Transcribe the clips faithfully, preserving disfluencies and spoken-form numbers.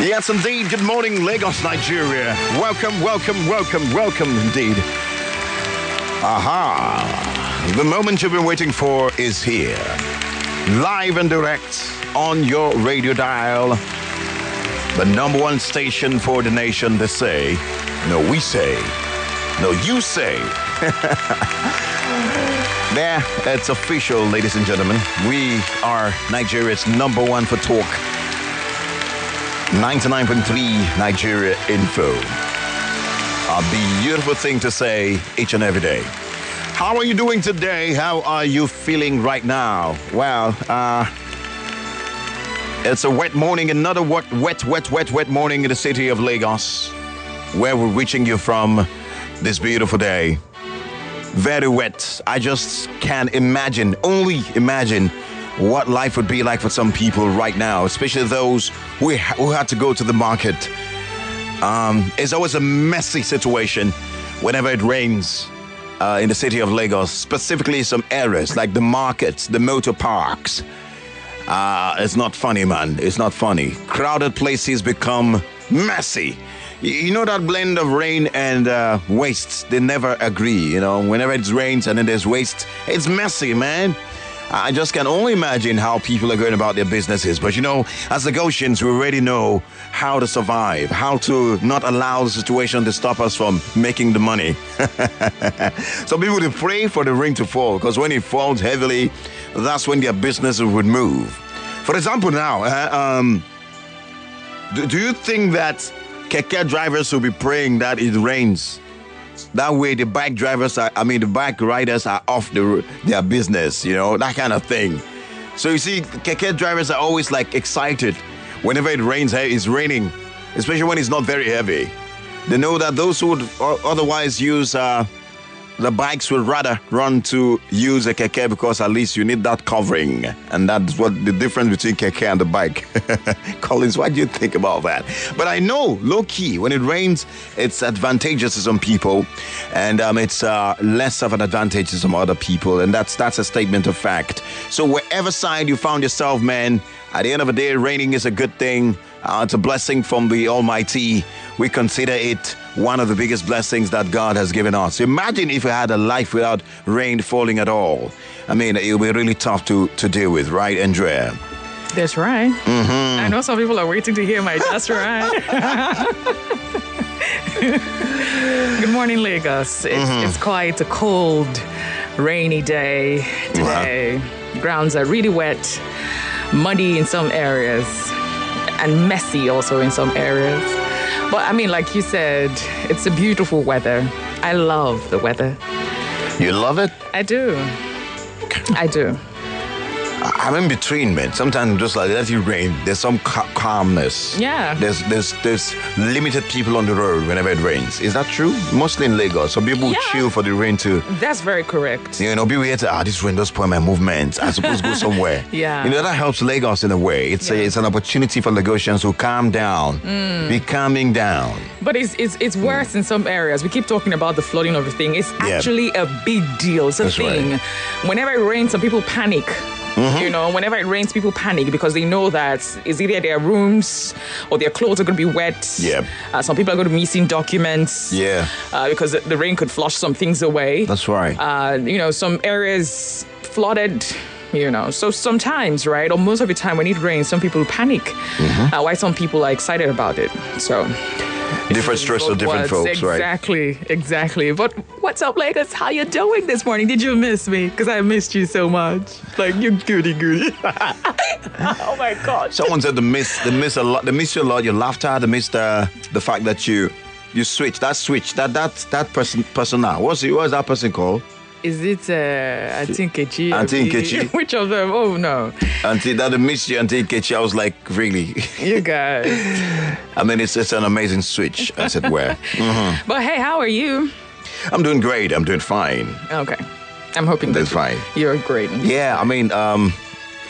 Yes, indeed. Good morning, Lagos, Nigeria. Welcome, welcome, welcome, welcome, indeed. Aha. The moment you've been waiting for is here. Live and direct on your radio dial. The number one station for the nation, they say. No, we say. No, you say. There, it's official, ladies and gentlemen. We are Nigeria's number one for talk. ninety-nine point three Nigeria Info. A beautiful thing to say each and every day. How are you doing today? How are you feeling right now? Well, uh, it's a wet morning, another wet, wet, wet, wet, wet morning in the city of Lagos, where we're reaching you from this beautiful day. Very wet. I just can't imagine, only imagine what life would be like for some people right now, especially those who, ha- who had to go to the market. Um, it's always a messy situation whenever it rains uh, in the city of Lagos, specifically some areas like the markets, the motor parks. Uh, it's not funny, man. It's not funny. Crowded places become messy. You know that blend of rain and uh, waste, they never agree, you know. Whenever it rains and then there's waste, it's messy, man. I just can only imagine how people are going about their businesses. But, you know, as Lagosians, we already know how to survive, how to not allow the situation to stop us from making the money. Some people, they pray for the rain to fall, because when it falls heavily, that's when their businesses would move. For example, now, uh, um, do, do you think that keke drivers will be praying that it rains? That way the bike drivers are, I mean, the bike riders are off the, their business, you know, that kind of thing. So you see, keke drivers are always like excited whenever it rains, it's raining, especially when it's not very heavy. They know that those who would otherwise use uh, the bikes would rather run to use a keke, because at least you need that covering. And that's what the difference between keke and the bike. Collins, what do you think about that? But I know, low-key, when it rains, it's advantageous to some people, and um, it's uh, less of an advantage to some other people. And that's that's a statement of fact. So wherever side you found yourself, man, at the end of the day, raining is a good thing. Uh, it's a blessing from the Almighty. We consider it one of the biggest blessings that God has given us. Imagine if we had a life without rain falling at all. I mean, it would be really tough to, to deal with, right, Andrea? That's right. Mm-hmm. I know some people are waiting to hear my that's right. Good morning, Lagos. It's, mm-hmm. it's quite a cold, rainy day today. Wow. Grounds are really wet, muddy in some areas, and messy also in some areas. But I mean, like you said, it's a beautiful weather. I love the weather. You love it? I do. I do. I'm in between, man. Sometimes I'm just like, let it rain. There's some ca- calmness. Yeah. There's there's there's limited people on the road whenever it rains. Is that true? Mostly in Lagos. So people yeah. chill for the rain too. That's very correct. You know, people here to, ah, this rain does spoil my movement. I suppose go somewhere. Yeah. You know, that helps Lagos in a way. It's yeah. a, it's an opportunity for Lagosians to calm down. Mm. Be calming down. But it's it's it's worse mm. in some areas. We keep talking about the flooding of the thing. It's actually yeah. a big deal. It's a That's thing. Right. Whenever it rains, some people panic. Mm-hmm. You know, whenever it rains, people panic because they know that it's either their rooms or their clothes are going to be wet. Yeah. Uh, some people are going to be missing documents. Yeah. Uh, because the, the rain could flush some things away. That's right. Uh, you know, some areas flooded. You know, so sometimes, right, or most of the time when it rains, some people panic. Mm-hmm. Uh, why some people are excited about it. So. Different strokes for different folks, exactly, right? Exactly, exactly. But what's up, Lagos? How you doing this morning? Did you miss me? Because I missed you so much. Like, you goody goody. Oh my God. Someone said they miss, they miss a lot. They miss you a lot. Your laughter. They miss the the fact that you you switch. That switch. That that that person persona. What's it? What's that person called? Is it uh, Auntie Nkechi? Auntie Nkechi. Which of them? Oh no. Auntie, that missed you, Auntie Nkechi. I was like, really? You guys. I mean, it's it's an amazing switch, as it were. Mm-hmm. But hey, how are you? I'm doing great. I'm doing fine. Okay. I'm hoping that's fine. You're great. Yeah, I mean, um,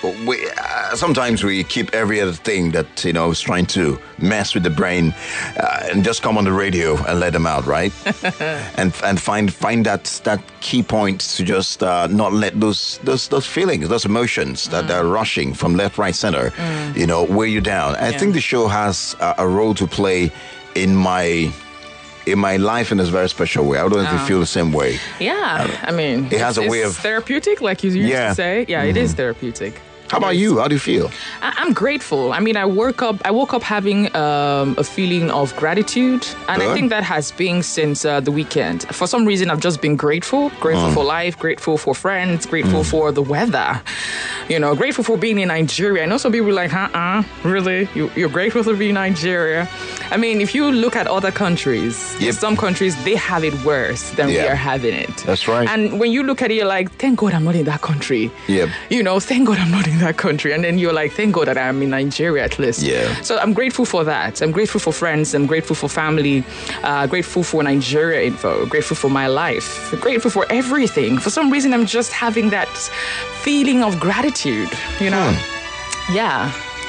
we, uh, sometimes we keep every other thing that, you know, is trying to mess with the brain uh, and just come on the radio and let them out, right? and and find find that that key point to just uh, not let those those those feelings, those emotions that Mm. are rushing from left, right, center, Mm. you know, weigh you down. I Yeah. think the show has a, a role to play in my in my life in a very special way. I don't know if you Oh. feel the same way. Yeah, I mean, It has it's- a way it's of- therapeutic, like you used Yeah. to say. Yeah, it is therapeutic. How about Yes. you? How do you feel? I- I'm grateful. I mean, I woke up. I woke up having um, a feeling of gratitude, and Good. I think that has been since uh, the weekend. For some reason, I've just been grateful. Grateful for life. Grateful for friends. Grateful for the weather. You know, grateful for being in Nigeria. I know some people are like, uh, uh really? You, you're grateful to be in Nigeria? I mean, if you look at other countries, Yep. some countries they have it worse than we Yeah. are having it. That's right. And when you look at it, you're like, thank God I'm not in that country. Yep. You know, thank God I'm not in that country. And then you're like, thank God that I'm in Nigeria at least. Yeah. So I'm grateful for that. I'm grateful for friends. I'm grateful for family. Uh, grateful for Nigeria info. Grateful for my life. Grateful for everything. For some reason, I'm just having that feeling of gratitude, you know? Hmm. Yeah.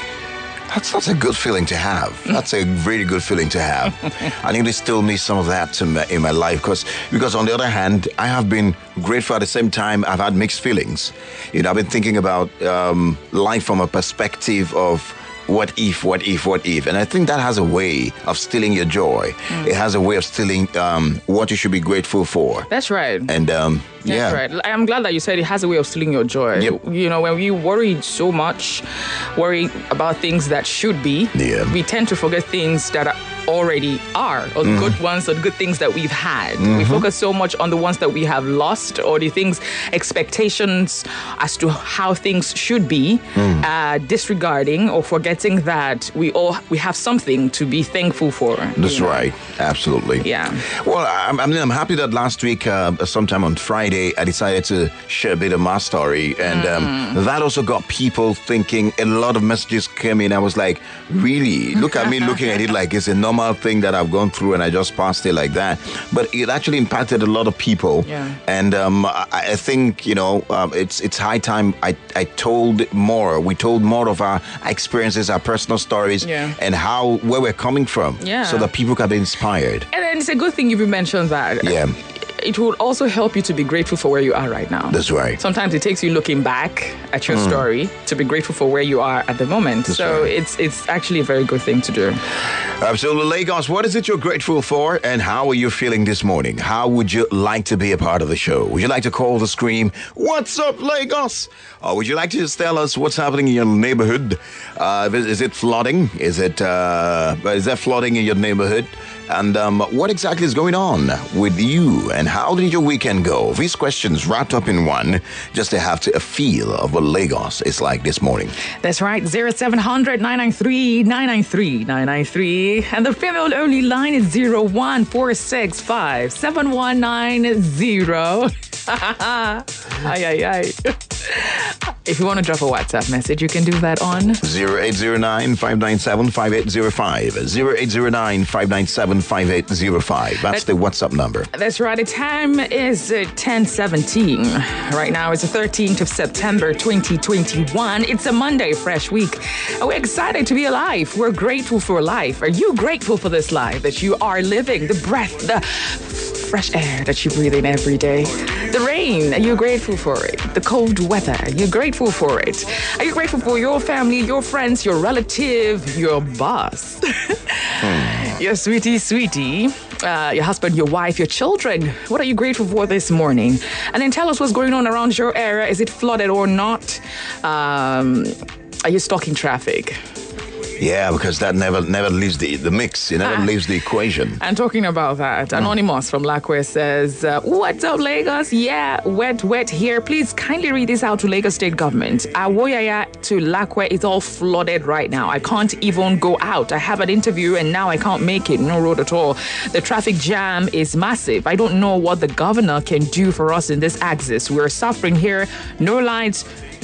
That's that's a good feeling to have. That's a really good feeling to have. I need to still miss some of that in my, in my life because because on the other hand, I have been grateful at the same time. I've had mixed feelings. You know, I've been thinking about um, life from a perspective of what if, what if, what if, and I think that has a way of stealing your joy. It has a way of stealing um, what you should be grateful for. That's right. And um, That's yeah, right. I'm glad that you said it has a way of stealing your joy. Yep. You know, when we worry so much, worry about things that should be, Yeah. we tend to forget things that are already are, or Mm-hmm. good ones, or good things that we've had. We focus so much on the ones that we have lost, or the things, expectations as to how things should be, Mm. uh, disregarding or forgetting that we all we have something to be thankful for. that's you know? right. Absolutely. Yeah. Well, I'm, I mean, I'm happy that last week, uh, sometime on Friday, I decided to share a bit of my story. And Mm. um, that also got people thinking. A lot of messages came in. I was like, really? Look at me looking at it like it's a normal thing that I've gone through and I just passed it like that. But it actually impacted a lot of people. Yeah. And um, I, I think, you know, um, it's it's high time I, I told more. We told more of our experiences, our personal stories, Yeah. and how, where we're coming from. Yeah. So that people can be inspired. And then it's a good thing you mentioned that. Yeah. It will also help you to be grateful for where you are right now. That's right. Sometimes it takes you looking back at your story to be grateful for where you are at the moment. That's so right. it's it's actually a very good thing to do. Absolutely. Lagos, what is it you're grateful for and how are you feeling this morning? How would you like to be a part of the show? Would you like to call to scream, "What's up, Lagos?" Or would you like to just tell us what's happening in your neighborhood? Uh, is, is it flooding? Is it uh, is there flooding in your neighborhood? And um, what exactly is going on with you? And how did your weekend go? These questions wrapped up in one, just to have to a feel of what Lagos is like this morning. That's right. zero seven hundred nine nine three nine nine three nine nine three. And the female only line is zero one four six five seven one nine zero. Ay, ay, ay. If you want to drop a WhatsApp message, you can do that on zero eight zero nine five nine seven five eight zero five. zero eight zero nine five nine seven five eight zero five. That's the WhatsApp number. That's right. The time is uh, ten seventeen. Right now it's the thirteenth of September, twenty twenty-one. It's a Monday, fresh week. And we're excited to be alive. We're grateful for life. Are you grateful for this life that you are living? The breath, the fresh air that you breathe in every day. The rain, are you grateful for it? The cold weather, are you grateful for it? Are you grateful for your family, your friends, your relative, your boss? hmm. Your sweetie, sweetie, uh, your husband, your wife, your children. What are you grateful for this morning? And then tell us what's going on around your area. Is it flooded or not? Um, are you stuck in traffic? Yeah, because that never never leaves the, the mix. It never Ah. leaves the equation. And talking about that, Anonymous from Lakwe says, uh, what's up, Lagos? Yeah, wet, wet here. Please kindly read this out to Lagos State Government. Awoyaya to Lakwe is all flooded right now. I can't even go out. I have an interview and now I can't make it. No road at all. The traffic jam is massive. I don't know what the governor can do for us in this axis. We're suffering here. No lights,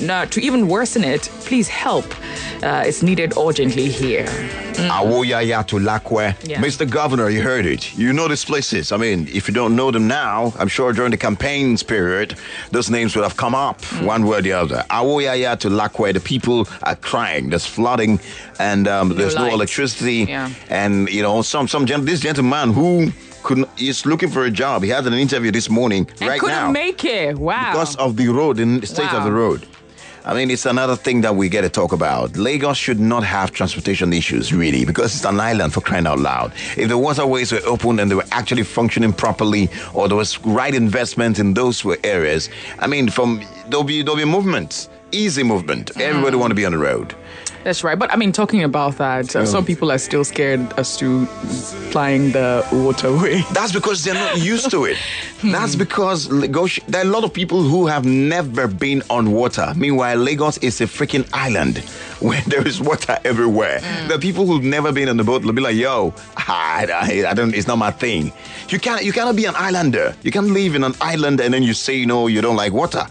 uh, to even worsen it, please help. Uh, it's needed urgently here. Mm. Awoyaya to Lakwe. Yeah. Mister Governor, you heard it. You know these places. I mean, if you don't know them now, I'm sure during the campaigns period, those names would have come up mm. one way or the other. Awoyaya to Lakwe, the people are crying. There's flooding and um, there's no electricity. Yeah. And, you know, some, some gen- this gentleman who couldn't, is looking for a job. He had an interview this morning, and right couldn't now. make it. Wow. Because of the road, the state wow. of the road. I mean, it's another thing that we get to talk about. Lagos should not have transportation issues, really, because it's an island, for crying out loud. If the waterways were open and they were actually functioning properly, or there was right investment in those areas, I mean, from there'll be there'll be movement, easy movement. Mm. Everybody want to be on the road. That's right. But I mean, talking about that, uh, oh. some people are still scared as to flying the waterway. That's because they're not used to it. That's because Lagos, there are a lot of people who have never been on water. Meanwhile, Lagos is a freaking island where there is water everywhere. Mm. There are people who've never been on the boat. They'll be like, yo, I, I, I don't, it's not my thing. You can't, you cannot be an islander. You can't live in an island and then you say, no, you don't like water.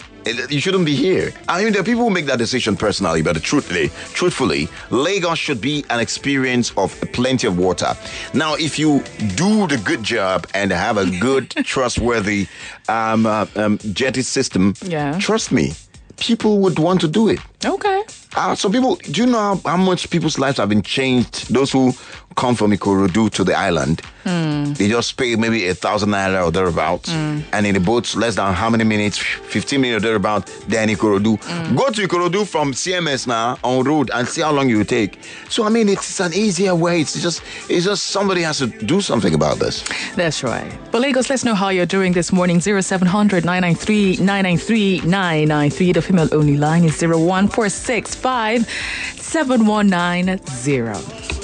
You shouldn't be here. I mean, there are people who make that decision personally, but truthfully, truthfully, Lagos should be an experience of plenty of water. Now, if you do the good job and have a good, trustworthy um, uh, um, jetty system, yeah. trust me, people would want to do it. Okay. Uh, so people, do you know how, how much people's lives have been changed? Those who come from Ikorodu to the island, mm. they just pay maybe a thousand naira or thereabouts. Mm. And in the boats, less than how many minutes? fifteen minutes or thereabouts, they're in Ikorodu. Mm. Go to Ikorodu from C M S now on road and see how long you take. So, I mean, it's an easier way. It's just, it's just somebody has to do something about this. That's right. But Lagos, let's know how you're doing this morning. zero seven hundred, nine nine three, nine nine three, nine nine three. The female only line is zero one four six five seven one nine zero.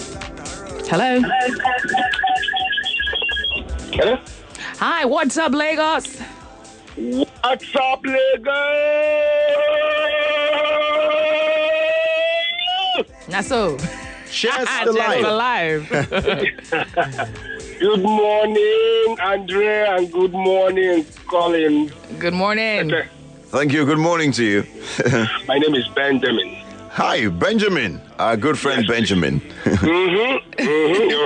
Hello. Hello. Hi, what's up, Lagos? What's up, Lagos? That's so. Cheers Ah, to Cheers life. alive. Good morning, Andrea, and good morning, Colin. Good morning. Okay. Thank you. Good morning to you. My name is Benjamin. Hi, Benjamin. Our good friend Yes. Benjamin. Mm-hmm, mm-hmm, you're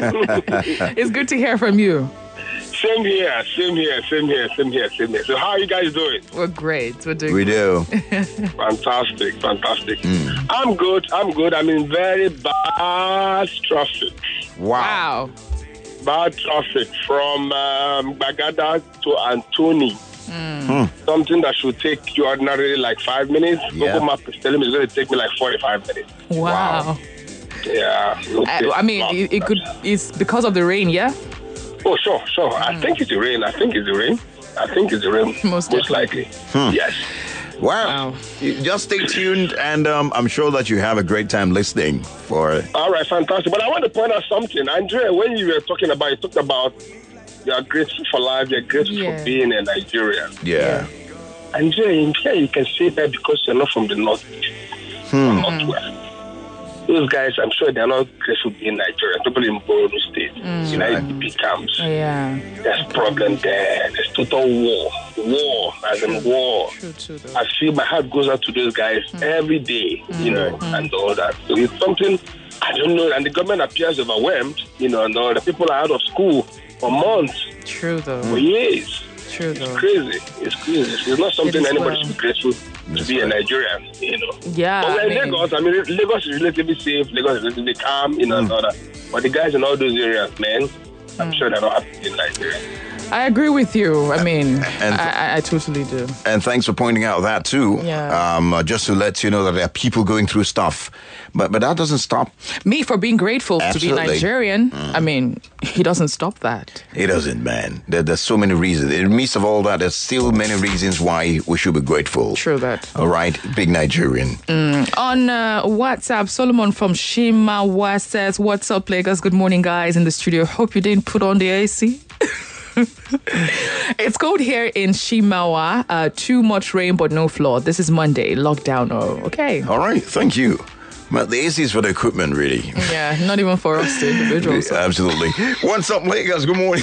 right. It's good to hear from you. Same here, same here, same here, same here, same here. So how are you guys doing? We're great. We're doing We do. Fantastic, fantastic. Mm. I'm good, I'm good. I'm in very bad traffic. Wow. Bad traffic from um, Bagada to Antoni. Mm. Something that should take you ordinarily like five minutes. Yeah. Google Map is telling me it's going to take me like forty-five minutes. Wow. Wow. Yeah. I, I mean, it, it could. It's because of the rain, yeah. Oh, sure, sure. Mm. I think it's the rain. I think it's the rain. I think it's the rain. Most, Most likely. Hmm. Yes. Wow. Wow. You just stay tuned, and um, I'm sure that you have a great time listening for. All right, fantastic. But I want to point out something. Andrea, when you were talking about, you talked about you are grateful for life, you're grateful Yeah. for being a Nigerian. Yeah. Andrea, in here you can say that because you're not from the north, Hmm. or northwest. Those guys, I'm sure they're not grateful being Nigerian. People in Borno State, Mm. you know, in big camps. Yeah. There's problem there. There's total war. War, as in war. True, true, though. I feel my heart goes out to those guys every day, you know, and all that. So it's something, I don't know, and the government appears overwhelmed, you know, and all the people are out of school for months, True, though. for years. True, though. It's crazy. It's crazy. It's not something is anybody well. should be grateful to be a Nigerian, you know. Yeah. But we're I in mean, Lagos. I mean, Lagos is relatively safe. Lagos is relatively calm, you know, and all that. But the guys in all those areas, man, I'm sure they're not happy in Nigeria. I agree with you. I mean, And- I, I, I totally do. And thanks for pointing out that too. Yeah. Um, uh, just to let you know that there are people going through stuff, but but that doesn't stop. Me for being grateful Absolutely. to be Nigerian. I mean, he doesn't stop that. It doesn't, man. There, there's so many reasons. In the midst of all that, there's still many reasons why we should be grateful. True that. All right, big Nigerian. On uh, WhatsApp, Solomon from Shimawa says, "What's up, Lagos? Good morning, guys in the studio. Hope you didn't put on the A C." It's cold here in Shimawa. Uh, too much rain, but no flood. This is Monday. Lockdown. Oh, okay. All right, thank you. But the A C is for the equipment, really. Yeah, not even for us, the individuals. Absolutely. What's up, Lagos? Good morning.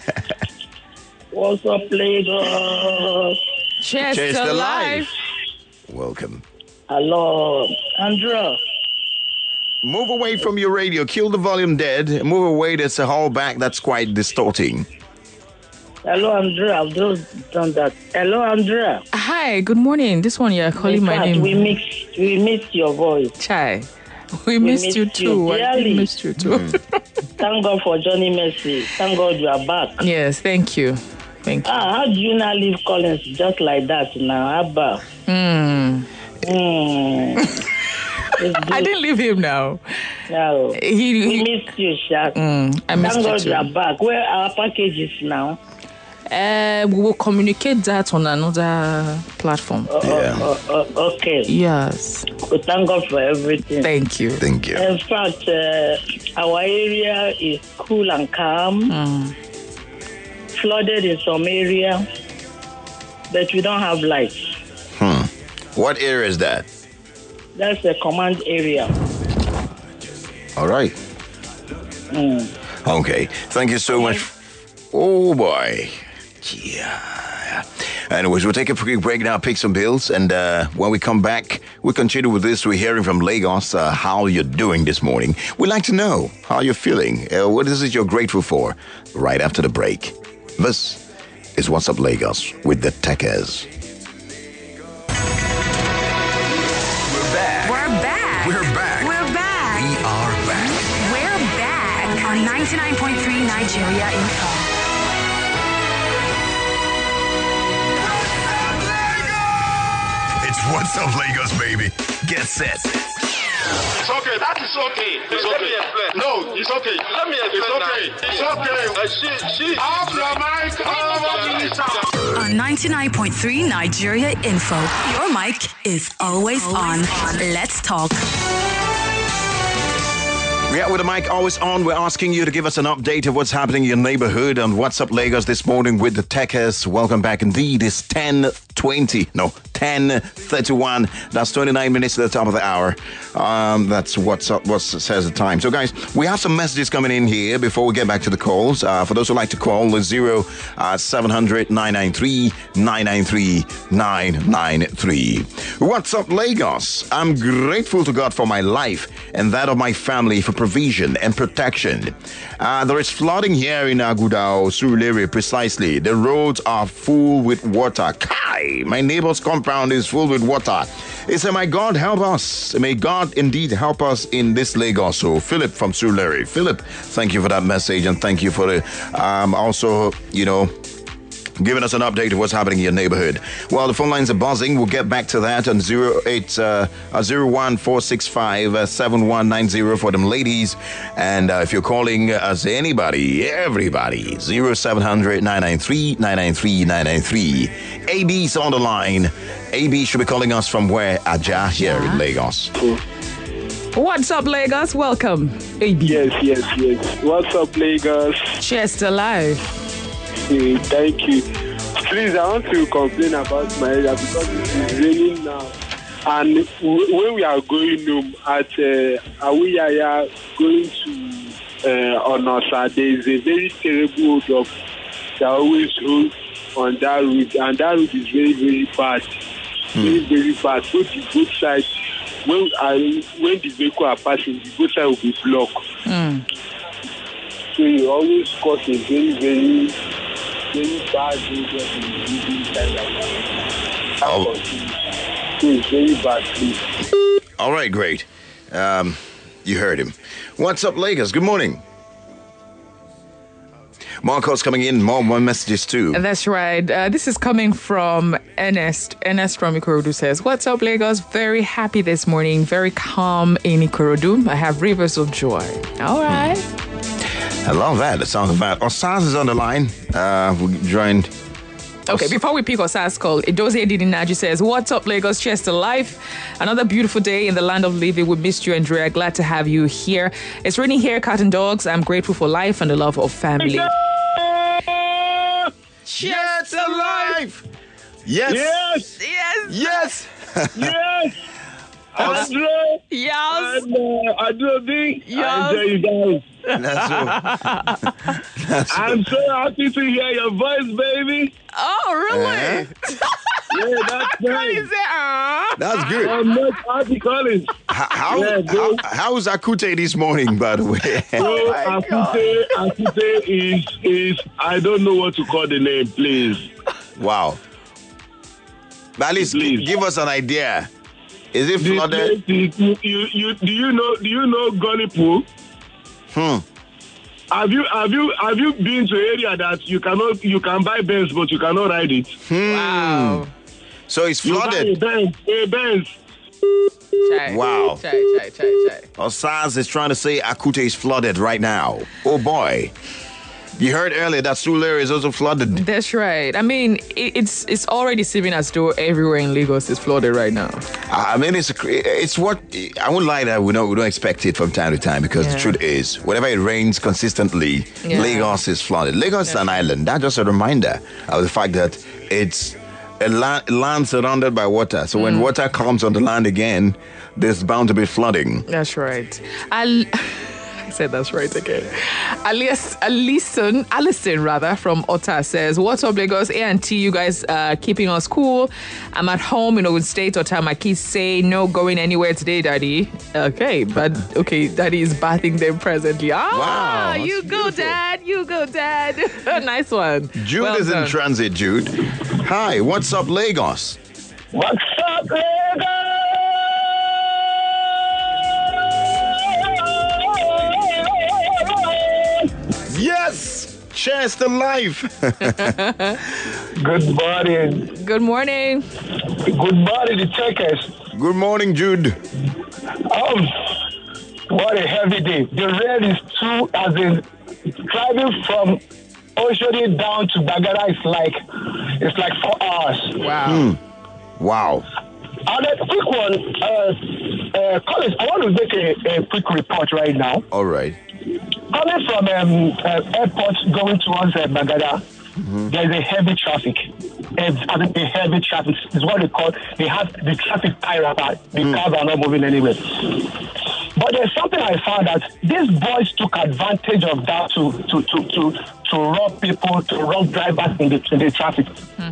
What's up, Lagos? Cheers, Cheers to to life. welcome. Hello, Andrea. Move away from your radio. Kill the volume dead. Move away. There's a hall back that's quite distorting. Hello, Andrea. I've just done that. Hello, Andrea. Hi, good morning. This one you're calling In my fact, name. We missed, we missed your voice. Chai. We, missed, missed you you too. I dearly. missed you too. Thank God for Johnny Mercy. Thank God you are back. Yes, thank you. Thank you. Ah, how do you now leave Collins just like that now, Abba? Mm. Mm. I didn't leave him now. No. He, We he, missed you, Shaq. mm, I missed Thank you God too. you are back. Where are our packages now? Uh, we will communicate that on another platform. Uh, Yeah. uh, uh, uh, okay. Yes. Well, thank God for everything. Thank you. Thank you. In fact, uh, our area is cool and calm. Mm. Flooded in some area, but we don't have lights. Hmm. What area is that? That's the command area. All right. Mm. Okay. Thank you so much. Oh, boy. Yeah. Anyways, we'll take a quick break now, pick some bills, and uh, when we come back, we continue with this. We're hearing from Lagos uh, how you're doing this morning. We'd like to know how you're feeling. Uh, what is it you're grateful for? Right after the break. This is What's Up Lagos with the Techers. We're back. We're back. We're back. We're back. We are back. We're back on ninety-nine point three Nigeria Info. It's What's Up Lagos, baby. Get set. It's okay. That is okay. It's Let okay. me explain. No, it's okay. Let me explain. It's okay. now. It's okay. Uh, she, she, Off your mic. Over On ninety-nine point three Nigeria Info. Your mic is always, on. Let's talk. Yeah, with the mic always on, we're asking you to give us an update of what's happening in your neighborhood on What's Up Lagos this morning with the Techers. Welcome back. Indeed, it's ten twenty. No, ten thirty-one. That's twenty-nine minutes to the top of the hour. Um, that's what's up, what says the time. So, guys, we have some messages coming in here before we get back to the calls. Uh, for those who like to call, it's zero seven hundred nine nine three nine nine three nine nine three. What's up, Lagos? I'm grateful to God for my life and that of my family for provision and protection. Uh, there is flooding here in Agudao, Surulere, precisely. The roads are full with water. Kai! My neighbor's compound is full with water. He said, may God help us. May God indeed help us in this Lagos. So, Philip from Surulere. Philip, thank you for that message, and thank you for the, um, also, you know, giving us an update of what's happening in your neighborhood. Well, the phone lines are buzzing. We'll get back to that on zero eight uh, zero one four six five uh, seven one nine zero for them ladies. And uh, if you're calling us anybody, everybody, zero seven hundred nine nine three nine nine three nine nine three. A B's on the line. A B should be calling us from where? Aja here in Lagos. What's up, Lagos? Welcome. A B. Yes, yes, yes. What's up, Lagos? Cheers to life. Hey, thank you. Please, I want to complain about my area because it is raining now. And w- when we are going home at uh, Awiyaya, going to uh, Onosa, there is a very terrible hold up that always holds on that route. And that route is very, very bad. Very, very bad. Both the both sides, when, uh, when the vehicle are passing, the both sides will be blocked. Mm. So it always cause a very, very, very bad danger in the building time like that. Oh. So it's very bad, please. All right, great. Um, you heard him. What's up, Lagos? Good morning. More calls coming in, more, more messages too. That's right. Uh, this is coming from Ernest. Ernest from Ikorodu says, what's up, Lagos? Very happy this morning. Very calm in Ikorodu. I have rivers of joy. All right. I love that. The sound of that. Osaz is on the line. Uh, we joined. Okay, before we pick Osas call, Edozie Didinaji says, what's up, Lagos? Cheers to life. Another beautiful day in the land of living. We missed you, Andrea. Glad to have you here. It's raining here, cat and dogs. I'm grateful for life and the love of family. Cheers to life. Yes. Yes, Yes. Yes. yes. Andrew, Yes. and uh, Adobe, Yes. I enjoy you guys. That's so. That's so. I'm so happy to hear your voice, baby. Oh, really? Uh-huh. Yeah, that's He nice. said, ah. That's good. I'm not happy calling. How, how, Yeah, how, bro. how's Akute this morning, by the way? So, Akute, Akute is, is, I don't know what to call the name, please. Wow. But at least Please. gi- give us an idea. Is it The flooded? place is- you, you, you, do you know, do you know Gully Pool? Hmm. Have you, have you, have you been to an area that you cannot, you can buy Benz, but you cannot ride it? Wow. So it's You buy a flooded. Benz, a Benz. Chai. Wow. Chai, chai, chai, chai. Osaz is trying to say Akute is flooded right now. Oh boy. You heard earlier that Sulere is also flooded. That's right. I mean, it, it's it's already seeming as though everywhere in Lagos is flooded right now. I mean, it's it's what I won't lie that we don't we don't expect it from time to time because Yeah. the truth is, whenever it rains consistently, Yeah. Lagos is flooded. Lagos is an island. That's just a reminder of the fact that it's a land, land surrounded by water. So Mm. when water comes on the land again, there's bound to be flooding. That's right. I I said that's right again. Alias, Alison, Alison rather, from Otta says, what's up, Lagos? A and T, you guys uh, keeping us cool. I'm at home in Ogun State. Otta, my kids say no going anywhere today, Daddy. Okay, but okay, Daddy is bathing them presently. Ah, Wow, that's you go, beautiful. Dad. You go, Dad. Nice one. Jude Well is in done. transit, Jude. Hi, what's up, Lagos? What's up, Lagos? Yes! Cheers to life! Good morning. Good morning. Good morning, the checkers. Good morning, Jude. Um, what a heavy day. The rain is too, as in driving from Oshodi down to Bagara is like, it's like four hours. Wow. Wow. And a quick one, uh, uh, Collins, I want to make a, a quick report right now. All right. Coming from um, uh, airport going towards uh, Bagada, there's a heavy traffic. It's, I mean, a heavy traffic is what they call, they have the traffic tire apart. The cars are not moving anywhere. But there's something I found that these boys took advantage of that to to to to, to rob people, to rob drivers in the, in the traffic.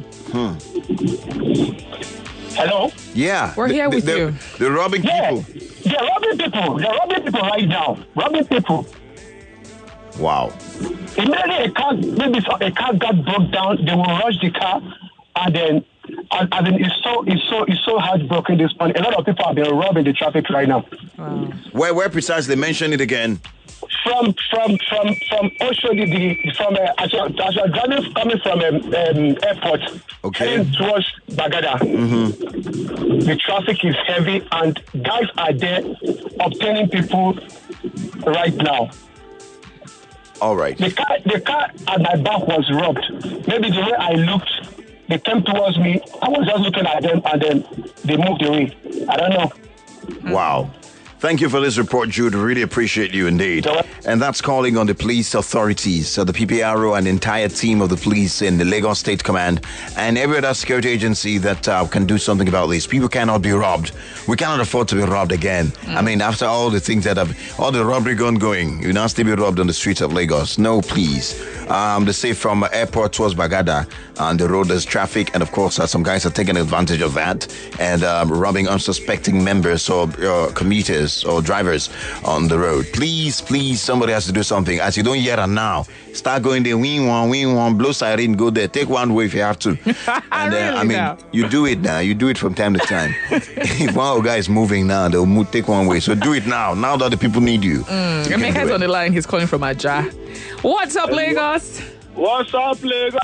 Hello? Yeah. We're here with they're, you. They're robbing Yeah, people. they're robbing people. They're robbing people right now. Robbing people. Wow. Immediately a car, maybe a car got broke down, they will rush the car, and then, and, and then it's so, it's so, it's so heartbroken this morning. A lot of people have been robbed in the traffic right now. Wow. Where, where precisely? Mention it again. From, from, from, from Oshodi, the, from, uh, as you're, as you're driving, coming from um, um, airport, Okay. heading towards Bagada, the traffic is heavy, and guys are there obtaining people right now. All right. The car, the car at my back was robbed. Maybe the way I looked, they came towards me. I was just looking at them, and then they moved away. I don't know. Wow. Thank you for this report, Jude. Really appreciate you indeed. And that's calling on the police authorities, so the P P R O and the entire team of the police in the Lagos State Command and every other security agency that uh, can do something about this. People cannot be robbed. We cannot afford to be robbed again. I mean, after all the things that have, all the robbery gone going, you now still be robbed on the streets of Lagos. No, please. Um, they say from airport towards Bagada, on the road there's traffic, and of course uh, some guys are taking advantage of that and um, robbing unsuspecting members or uh, commuters or drivers on the road. Please, please, somebody has to do something. As you don't hear it now, start going there, win one, win one, blow siren, go there, take one way if you have to. And uh, Really I mean, now? you do it now. You do it from time to time. If one of the guys moving now, they'll move, take one way. So do it now. Now that the people need you. Mm, you can Emeka's do on it. the line. He's calling from Aja. What's up, Lagos? What's up, Lagos?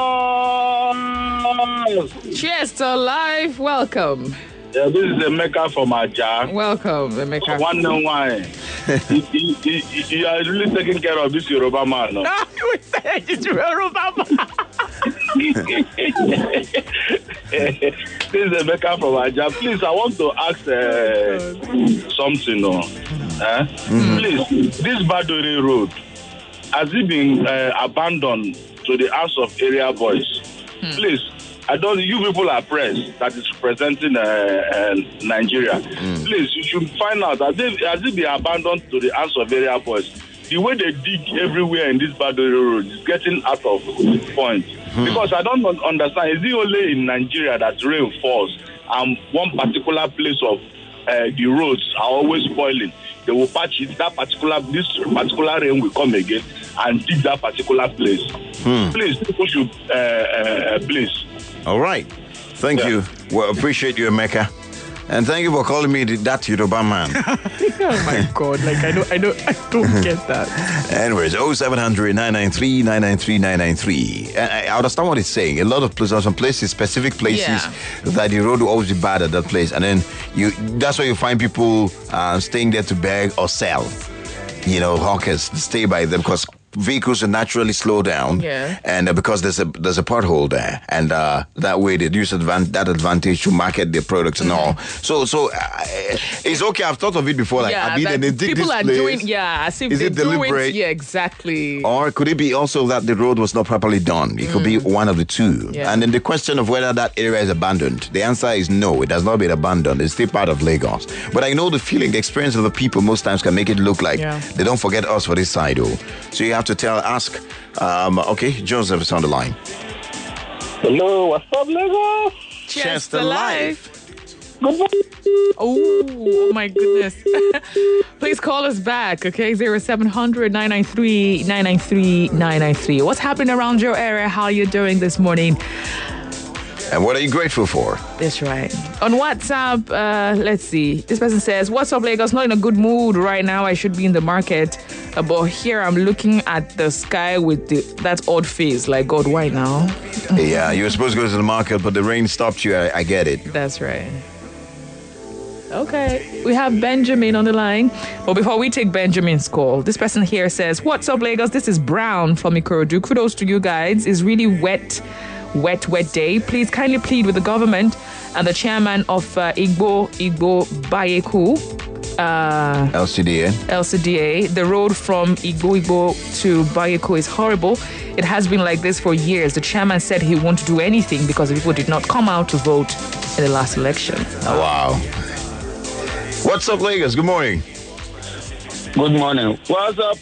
Cheers to life. Welcome. Yeah, this is Emeka from Aja. Welcome, Emeka. One and one. you, you, you, you are really taking care of this Yoruba man. No? No, we said it's Yoruba. This is Emeka from Aja. Please, I want to ask uh, something. No? Eh? Please, this Badore Road, has it been uh, abandoned to the house of area boys? Please, I don't. You people are press that is representing uh, uh, Nigeria. Please, you should find out that they, has it been abandoned to the house of area boys? The way they dig everywhere in this Badore Road is getting out of point. Because I don't un- understand. Is it only in Nigeria that rain falls and one particular place of uh, the roads are always spoiling? They will patch it. That particular this particular rain will come again and dig that particular place. Hmm. Please, people should uh, uh, please. All right. Thank Yeah. you. Well, appreciate you, Emeka. And thank you for calling me the- that Yoruba man. Oh my God! Like I don't, I don't, I don't get that. Anyways, oh seven hundred, nine nine three, nine nine three, nine nine three. And I I understand what it's saying. A lot of places, some places, specific places, Yeah. that the road will always be bad at that place. And then you that's why you find people uh, staying there to beg or sell. You know, hawkers to stay by them because vehicles are naturally slow down. Yeah. And uh, because there's a there's a pothole there. And uh, that way they use advan- that advantage to market their products and all. So so uh, it's okay. I've thought of it before. Like, yeah, I mean, that they dig people this are place. doing. Yeah, as if Is they it do deliberate? it. Yeah, exactly. Or could it be also that the road was not properly done? It could be one of the two. Yeah. And then the question of whether that area is abandoned, the answer is no, it has not been abandoned. It's still part of Lagos. But I know the feeling, the experience of the people most times can make it look like Yeah. they don't forget us for this side. Oh. So you have to tell, ask, um, okay, Joseph is on the line. Hello, what's up, Lagos? Cheers to life. Good morning. Oh, oh my goodness. Please call us back, okay? zero seven hundred, nine nine three, nine nine three, nine nine three. What's happening around your area? How are you doing this morning? And what are you grateful for? That's right. On WhatsApp, uh, let's see. This person says, what's up, Lagos? Not in a good mood right now. I should be in the market. Uh, but here I'm looking at the sky with the, that odd face. Like, God, why now? Yeah, you were supposed to go to the market, but the rain stopped you. I, I get it. That's right. Okay, we have Benjamin on the line. But before we take Benjamin's call, this person here says, what's up, Lagos? This is Brown from Ikorodu. Kudos to you guys. It's really wet, wet, wet day. Please kindly plead with the government and the chairman of uh, Igbo, Igbo Bayeku, uh, L C D A. L C D A. The road from Igbo Igbo to Bayeku is horrible. It has been like this for years. The chairman said he won't do anything because the people did not come out to vote in the last election. Oh, wow. What's up, Lagos? Good morning. Good morning. What's up,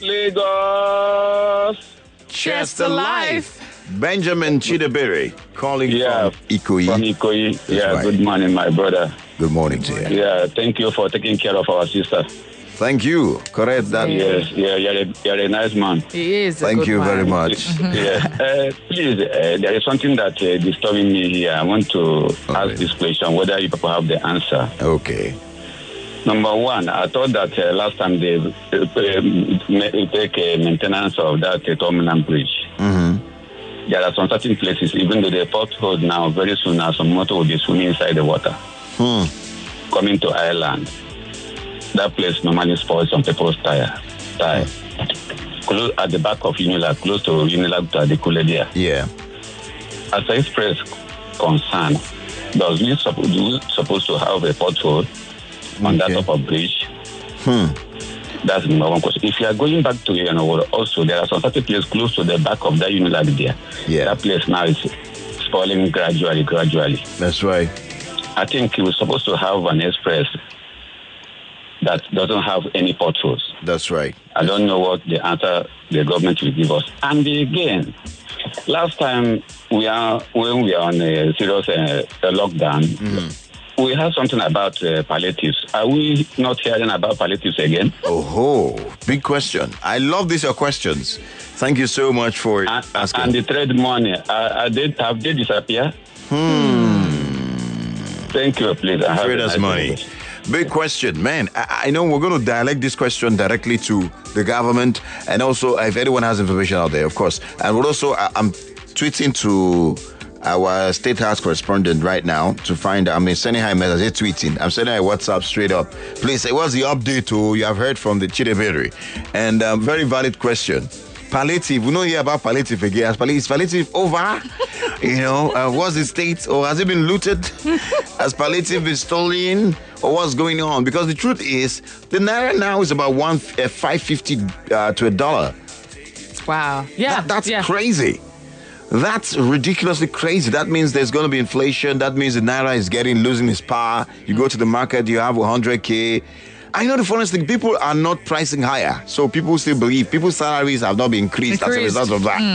Lagos? Cheers to life. Benjamin Chidebere calling Yeah, from Ikoyi. From Ikoyi. Yeah, right. good morning, my brother. Good morning to you. Yeah, thank you for taking care of our sister. Thank you. Correct that. Yes, yeah, you're a, you're a nice man. He is. A Thank good you man. very much. Yeah. Uh, please, uh, there is something that uh, disturbing me here. I want to Okay. ask this question, whether you people have the answer. Okay. Number one, I thought that uh, last time they uh, uh, take uh, maintenance of that uh, terminal bridge. Mm-hmm. There are some certain places, even though they potholed now, very soon now some motor will be swimming inside the water. Hmm. Coming to Ireland, that place normally spoils some people's tire. tire. Close at the back of Unilag, close to Unilag to Adekule there. Yeah. As I express concern, does we, supp- do we supposed to have a pothole on that Okay. top of bridge? Hmm. That's number one question. If you are going back to you know, also there are some certain places close to the back of that Unilag there. Yeah. That place now is spoiling gradually, gradually. That's right. I think we're supposed to have an express that doesn't have any potholes. That's right. I don't know what the answer the government will give us. And again, last time we are when we are on a serious uh, lockdown, mm-hmm. we heard something about uh, palliatives. Are we not hearing about palliatives again? Oh, big question. I love these your questions. Thank you so much for And, asking. and the trade money, uh, are they, have they disappeared? Hmm. Thank you, please. I have a Traders nice money. day. Big question, man. I, I know we're going to direct this question directly to the government, and also if anyone has information out there, of course. And we're also, I, I'm tweeting to our State House correspondent right now to find out. I mean, sending her a message, tweeting. I'm sending her a WhatsApp straight up. Please say, what's the update to you have heard from the Chidebere? And um, very valid question. Palliative, we don't hear about palliative again. Is palliative, is palliative over? You know, uh, what's the state? Or has it been looted? Has palliative been stolen? Or what's going on? Because the truth is, the naira now is about one uh, five fifty uh, to a dollar. Wow. Yeah. That, that's yeah. crazy. That's ridiculously crazy. That means there's going to be inflation. That means the naira is getting losing its power. You go to the market, you have one hundred K. I know the funniest thing, people are not pricing higher. So people still believe people's salaries have not been increased, Increased. as a result of that.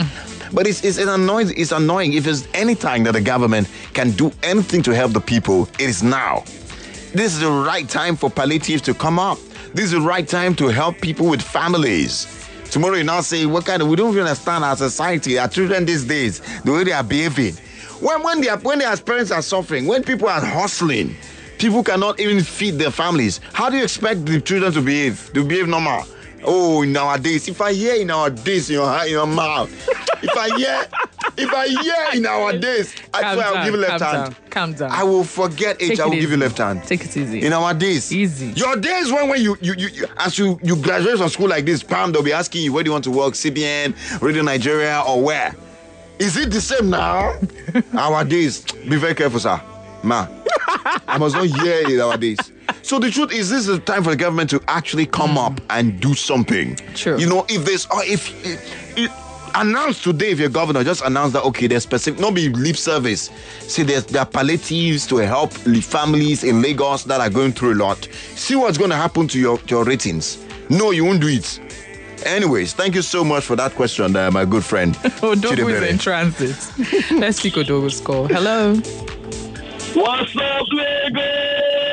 But it's, it's an annoying. It's annoying. If there's any time that the government can do anything to help the people, it is now. This is the right time for palliatives to come up. This is the right time to help people with families. Tomorrow you now say, what kind of, we don't even understand our society, our children these days, the way they are behaving. When, when, they are, when their parents are suffering, when people are hustling, people cannot even feed their families. How do you expect the children to behave, to behave normal? Oh, nowadays, if I hear in our days in your, in your mouth, if I hear, if I hear in our days, I swear I'll give you left calm hand. Down, calm down. I will forget age, Take I will it give you easy. left hand. Take it easy. In our days. Easy. Your days when, when you, you, you, you as you, you graduate from school like this, Pam, they'll be asking you, where do you want to work? C B N, Radio Nigeria, or where? Is it the same now? Our days. Be very careful, sir. Ma. I must not hear it nowadays. So the truth is, this is the time for the government to actually come mm. up and do something. True. You know, if there's, or if, if, if announce today, if you're governor, just announce that, okay, there's specific, not be lip service. See, there's, there are palliatives to help families in Lagos that are going through a lot. See what's going to happen to your, to your ratings. No, you won't do it. Anyways, thank you so much for that question, uh, my good friend. Odogu is in transit. Let's pick Odogu's call. Hello. What's up, Lagos?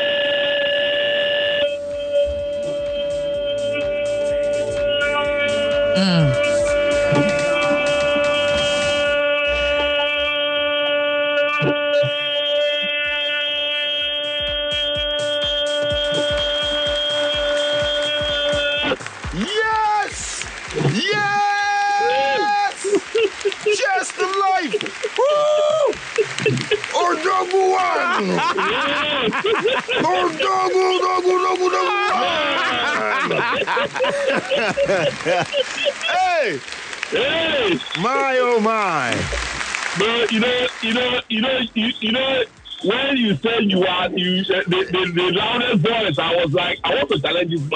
Mm. Yes! Yes! Just the life! Woo! Odogu one! Odogu, Odogu, Odogu, Odogu! Hey! Hey! My, oh my! But you know, you know, you know, you, you know, when you say you are, you the, the, the loudest voice, I was like, I want to challenge this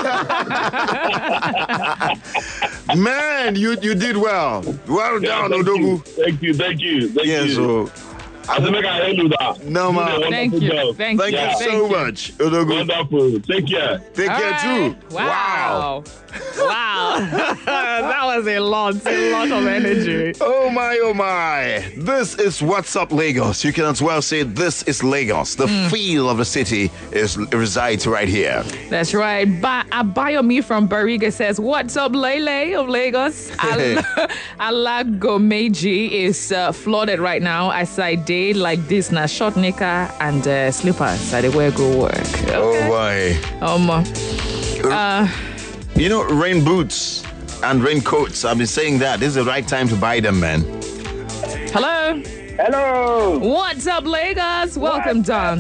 man. Man, you you did well. Well Yeah, done, thank Odogu. you. Thank you, thank you, thank Yeah, you. so I think I heard you that. No, man. You did a Thank wonderful you. job. Thank, thank you. you Thank so you. much, Odogu. Wonderful. Take care. Take All care right. too. Wow. Wow. That was a lot, a lot of energy. Oh my, oh my. This is What's Up Lagos. You can as well say this is Lagos. The mm. feel of the city is resides right here. That's right. Ba- Abayomi from Bariga says, what's up, Lele of Lagos? Al- Alagomeji is uh, flooded right now as I did like this now. Short knicker and uh, slippers. I wear go work. Okay. Oh boy. Um, uh, you know, rain boots and raincoats. I've been saying that. This is the right time to buy them, man. Hello. Hello. What's up, Lagos? Welcome, Don.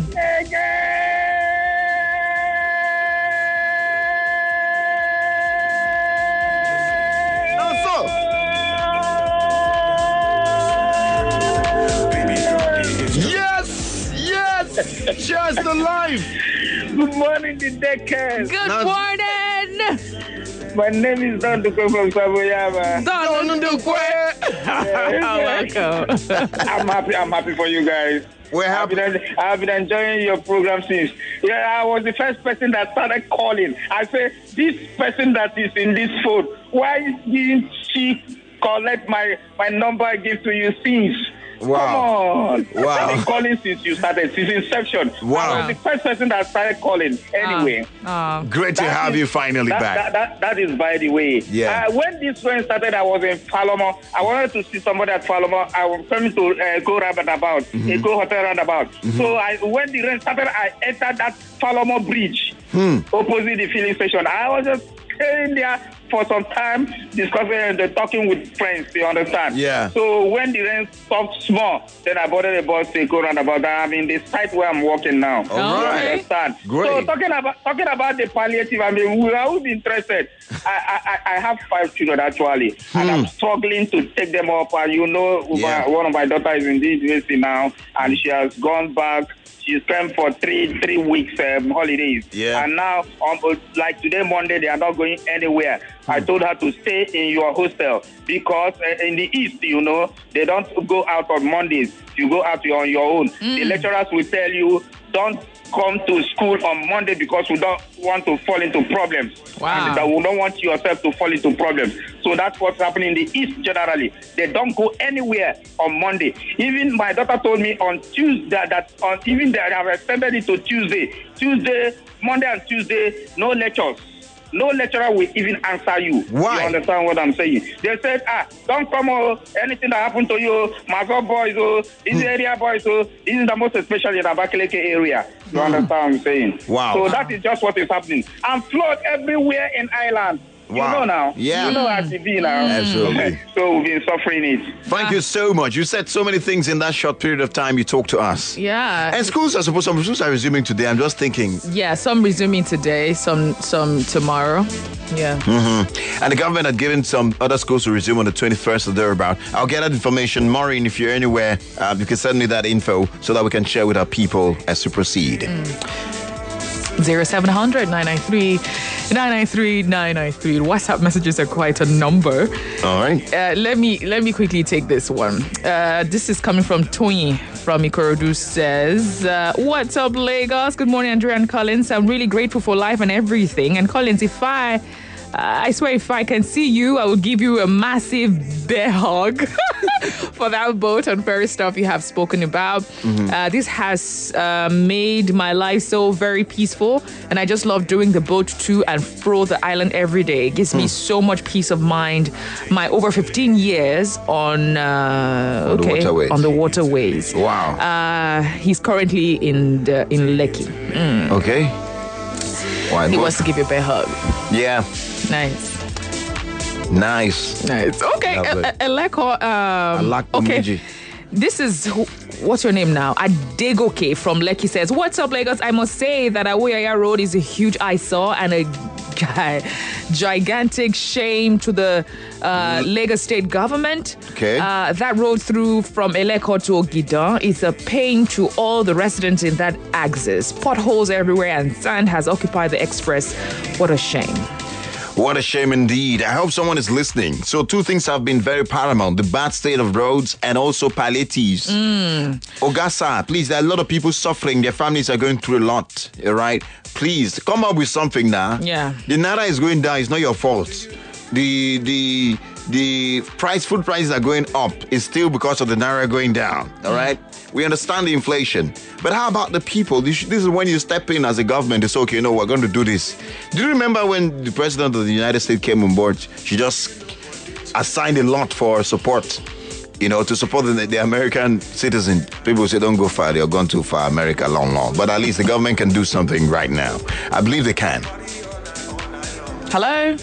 Yes, yes, just the life. Good morning, the deckers. Good Now- morning. My name is Don Duque from Savoyama. Don Ndukwe. Welcome. I'm happy. I'm happy for you guys. We're I've happy. been, I've been enjoying your program since. Yeah, I was the first person that started calling. I said, this person that is in this phone, why didn't she collect my, my number I gave to you since? Wow. Come on. Wow. I've been calling since you started, since inception. Wow. I was the first person that started calling. Anyway. Uh, Great to That have is- you finally that, back. That, that, that is by the way. Yeah. Uh, when this rain started, I was in Palomo. I wanted to see somebody at Palomo. I was coming to uh, go roundabout, mm-hmm. uh, go hotel roundabout. Mm-hmm. So I, when the rain started, I entered that Palomo bridge Hmm. opposite the filling station. I was just staying there for some time, discussing and uh, talking with friends. You understand? Yeah. So when the rain stopped small, then I boarded a bus to go roundabout. I'm in the site where I'm working now. All You right. understand? Great. So talking about talking about the palliative, I mean, we are all interested. I, I I have five children actually, and I'm struggling to take them up. And you know, Yeah. my, one of my daughters is in the university now, and she has gone back. She spent for three three weeks um, holidays, Yeah. and now um, like today Monday they are not going anywhere. I told her to stay in your hostel because uh, in the East, you know, they don't go out on Mondays. You go out on your own. The lecturers will tell you don't come to school on Monday because we don't want to fall into problems. Wow. And that we don't want yourself to fall into problems. So that's what's happening in the East generally. They don't go anywhere on Monday. Even my daughter told me on Tuesday that on even they have extended it to Tuesday. Tuesday, Monday and Tuesday, no lectures. No lecturer will even answer you. Why? You understand what I'm saying? They said, ah, don't come, oh, anything that happened to you, Mazo boys, oh, this area boys, oh, this is the most especially in the Abakaliki area. You understand what I'm saying? Wow. So that is just what is happening. And flood everywhere in Ireland. You Wow. know now. Yeah. You know how it be now. Absolutely. So we've been suffering it. Thank you so much. You said so many things in that short period of time you talked to us. Yeah. And schools are supposed, some schools are resuming today. I'm just thinking. Yeah, some resuming today, some some tomorrow. Yeah. Mm-hmm. And the government had given some other schools to resume on the twenty-first or thereabout. I'll get that information. Maureen, if you're anywhere, uh, you can send me that info so that we can share with our people as we proceed. Mm. zero seven hundred, nine nine three, nine nine three, nine nine three. WhatsApp messages are quite a number. All right. Uh, let me let me quickly take this one. Uh, this is coming from Tony from Ikorodu. Says, uh, what's up, Lagos? Good morning, Andrea and Collins. I'm really grateful for life and everything. And Collins, if I Uh, I swear, if I can see you, I will give you a massive bear hug for that boat and ferry stuff you have spoken about. Mm-hmm. Uh, this has uh, made my life so very peaceful, and I just love doing the boat to and fro the island every day. It gives mm. me so much peace of mind. My over fifteen years on, uh, on, okay, the waterways. on the waterways. Wow. Uh, he's currently in the, in Lekki. Mm. Okay. Why he wants to give you a bear hug. Yeah. Nice. Nice. Nice. Okay. Eleko. Um, okay. This is, who, what's your name now? Adegoke from Lekki says, what's up, Lagos? I must say that Awoyaya Road is a huge eyesore and a gi- gigantic shame to the uh, Lagos state government. Okay. Uh, that road through from Eleko to Ogidan is a pain to all the residents in that axis. Potholes everywhere and sand has occupied the express. What a shame. What a shame indeed. I hope someone is listening. So two things have been very paramount. The bad state of roads and also palliatives. Mm. Ogasa, please, there are a lot of people suffering. Their families are going through a lot. All right? Please, come up with something now. Yeah. The Naira is going down. It's not your fault. The, the, the price, food prices are going up. It's still because of the Naira going down. All right? We understand the inflation. But how about the people? This, this is when you step in as a government to say, okay, you know, we're going to do this. Do you remember when the president of the United States came on board? She just assigned a lot for support, you know, to support the, the American citizen. People say, don't go far. They're gone too far. America, long, long. But at least the government can do something right now. I believe they can. Hello?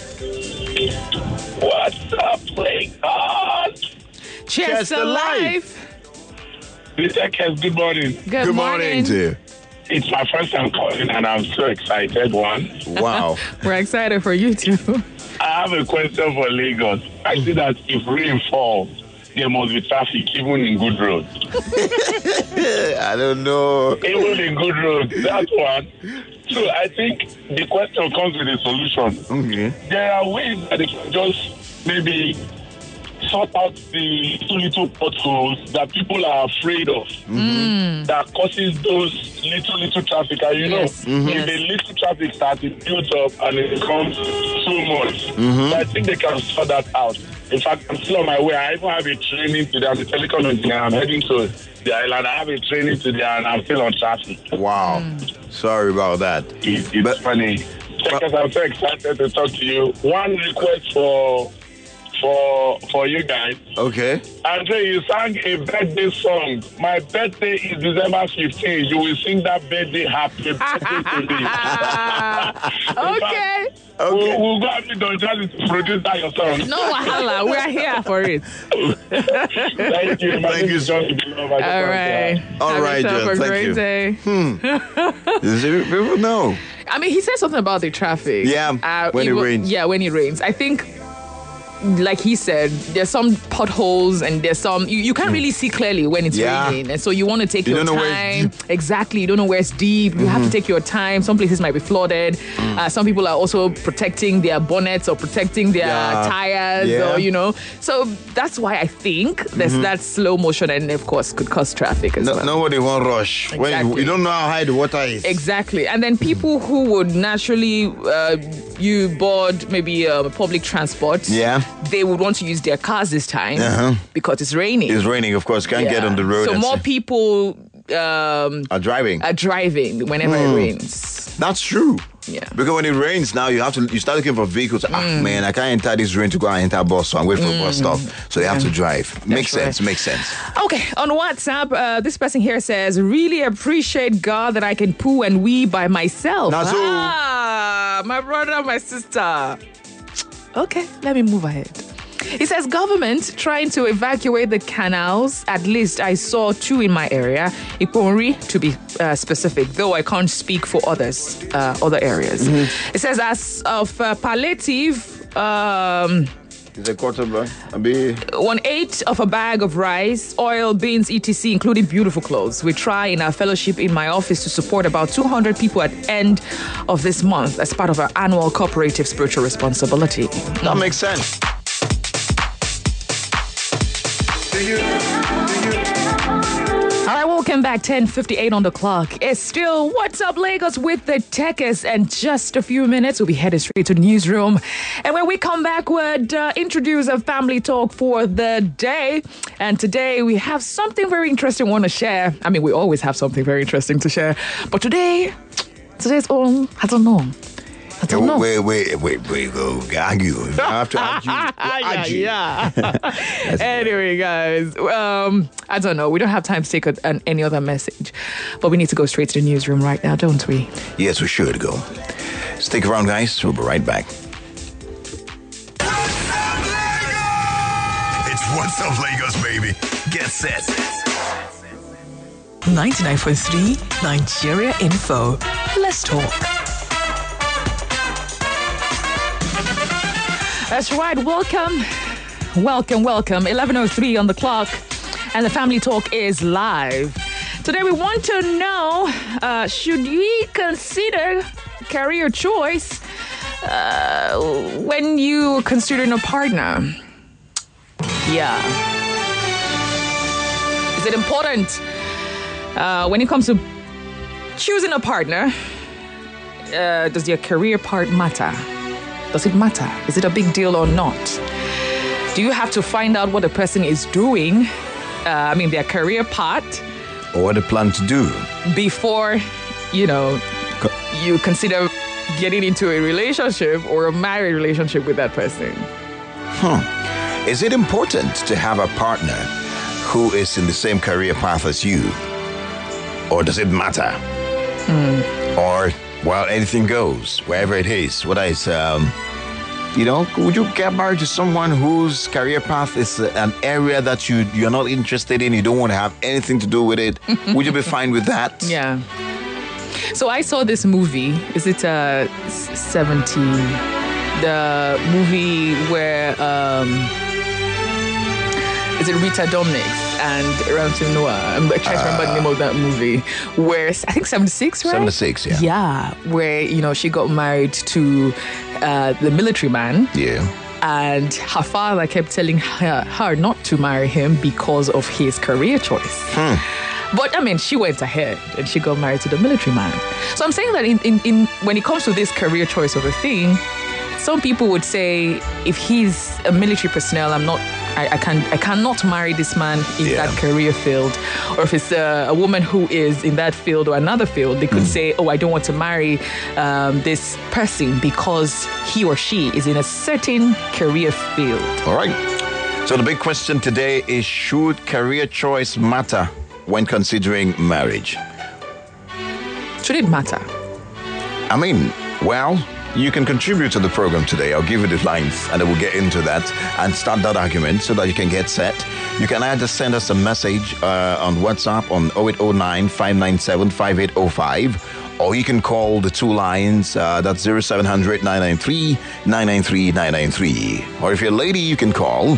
What's up, Lagos? Cheers, Cheers to life. life. Mister Kes, good morning. Good, good morning. morning to you. It's my first time calling and I'm so excited, one. Wow. We're excited for you too. I have a question for Lagos. I see that if rain falls, there must be traffic even in good roads. I don't know. Even in good roads, that's one. So I think the question comes with a solution. Okay. There are ways that they can just maybe sort out the little, little potholes that people are afraid of, mm. that causes those little, little traffic. And you yes. know, mm-hmm. if the little traffic starts, it builds up and it becomes so much. Mm-hmm. So I think they can sort that out. In fact, I'm still on my way. I even have a training today. I'm a telecom engineer. I'm heading to the island. I have a training today and I'm still on traffic. Wow. Mm. Sorry about that. It, it's but, funny. Because but, I'm so excited to talk to you. One request for... For for you guys. Okay. Andre, you sang a birthday song. My birthday is December fifteenth. You will sing that birthday happy birthday to me. Okay. Fact, okay. We'll, we'll go after Don Charlie to produce that your song. No wahala. We are here for it. Thank you. My Thank you. John. All right. All right, John. A Thank great you. Day. Hmm. People know. I mean, he said something about the traffic. Yeah. Uh, when it, it rains. Yeah, when it rains. I think like he said, there's some potholes and there's some you, you can't really see clearly when it's Yeah. raining, and so you want to take You your don't know where it's time. Exactly, you don't know where it's deep. You have to take your time. Some places might be flooded. Uh, some people are also protecting their bonnets or protecting their Yeah. tires, Yeah. or you know. So that's why I think there's that slow motion, and of course could cause traffic as No, well. nobody won't rush. When you, Exactly. you don't know how high the water is. Exactly. And then people who would naturally, uh, you board maybe uh, public transport, Yeah. they would want to use their cars this time Uh-huh. because it's raining. It's raining, of course. Can't get Yeah. on the road. So and more say- people um, are driving. are driving whenever it rains. That's true. Yeah. Because when it rains now, you have to you start looking for vehicles. Ah, man, I can't enter this rain to go and enter a bus, so I'm waiting for bus stop. So you have to drive. Makes right. sense. Makes sense. Okay, on WhatsApp, uh, this person here says, really appreciate God that I can poo and wee by myself. Now, so- Ah, my brother, my sister. Okay, let me move ahead. He says, government trying to evacuate the canals. At least I saw two in my area. Iponri, to be uh, specific, though I can't speak for others, uh, other areas. It says, as of uh, palliative, um, It's a quarter, bro. I'll be. one eighth of a bag of rice, oil, beans, et cetera, including beautiful clothes. We try in our fellowship in my office to support about two hundred people at end of this month as part of our annual cooperative spiritual responsibility. That makes sense. All right, welcome back. ten fifty-eight on the clock. It's still What's Up Lagos with the Techers. And just a few minutes, we'll be headed straight to the newsroom. And when we come back, we'll uh, introduce a family talk for the day. And today we have something very interesting we want to share. I mean, we always have something very interesting to share. But today, today's all, I don't know. I don't know. Wait, wait, wait, wait, go argue. I have to argue. argue. yeah, yeah. Anyway, guys, um, I don't know. We don't have time to take a, an, any other message, but we need to go straight to the newsroom right now, don't we? Yes, we should go. Stick around, guys. We'll be right back. It's What's Up Lagos, baby. Get set. ninety-nine point three Nigeria Info. Let's talk. That's right. Welcome, welcome, welcome. eleven oh three on the clock, and the family talk is live. Today we want to know, uh, should we consider career choice uh, when you considering a partner? Yeah. Is it important uh, when it comes to choosing a partner? Uh, does your career part matter? Does it matter? Is it a big deal or not? Do you have to find out what the person is doing, uh, I mean, their career part, Or what they plan to do? before, you know, you consider getting into a relationship or a married relationship with that person? Hmm. Is it important to have a partner who is in the same career path as you? Or does it matter? Hmm. Or, well, anything goes, wherever it is. Whether it's, um, you know, would you get married to someone whose career path is uh, an area that you, you're not interested in, you don't want to have anything to do with it? Would you be fine with that? Yeah. So I saw this movie. Is it uh, seventy? The movie where um, is it Rita Dominic and Ramsey Noah? I'm trying to remember the name of that movie. Where I think seventy-six, right? seventy-six, yeah. Yeah, where you know she got married to uh, the military man. Yeah. And her father kept telling her, her not to marry him because of his career choice. Hmm. But I mean, she went ahead and she got married to the military man. So I'm saying that in, in, in when it comes to this career choice of a thing, some people would say if he's a military personnel, I'm not, I, I can, I cannot marry this man in Yeah. that career field. Or if it's a, a woman who is in that field or another field, they could Mm. say, oh, I don't want to marry um, this person because he or she is in a certain career field. All right. So the big question today is, should career choice matter when considering marriage? Should it matter? I mean, well, you can contribute to the program today. I'll give you the lines and then we'll get into that and start that argument so that you can get set. You can either send us a message uh, on WhatsApp on oh eight oh nine, five nine seven, five eight oh five, or you can call the two lines. Uh, that's zero seven hundred, nine nine three, nine nine three, nine nine three. Or if you're a lady, you can call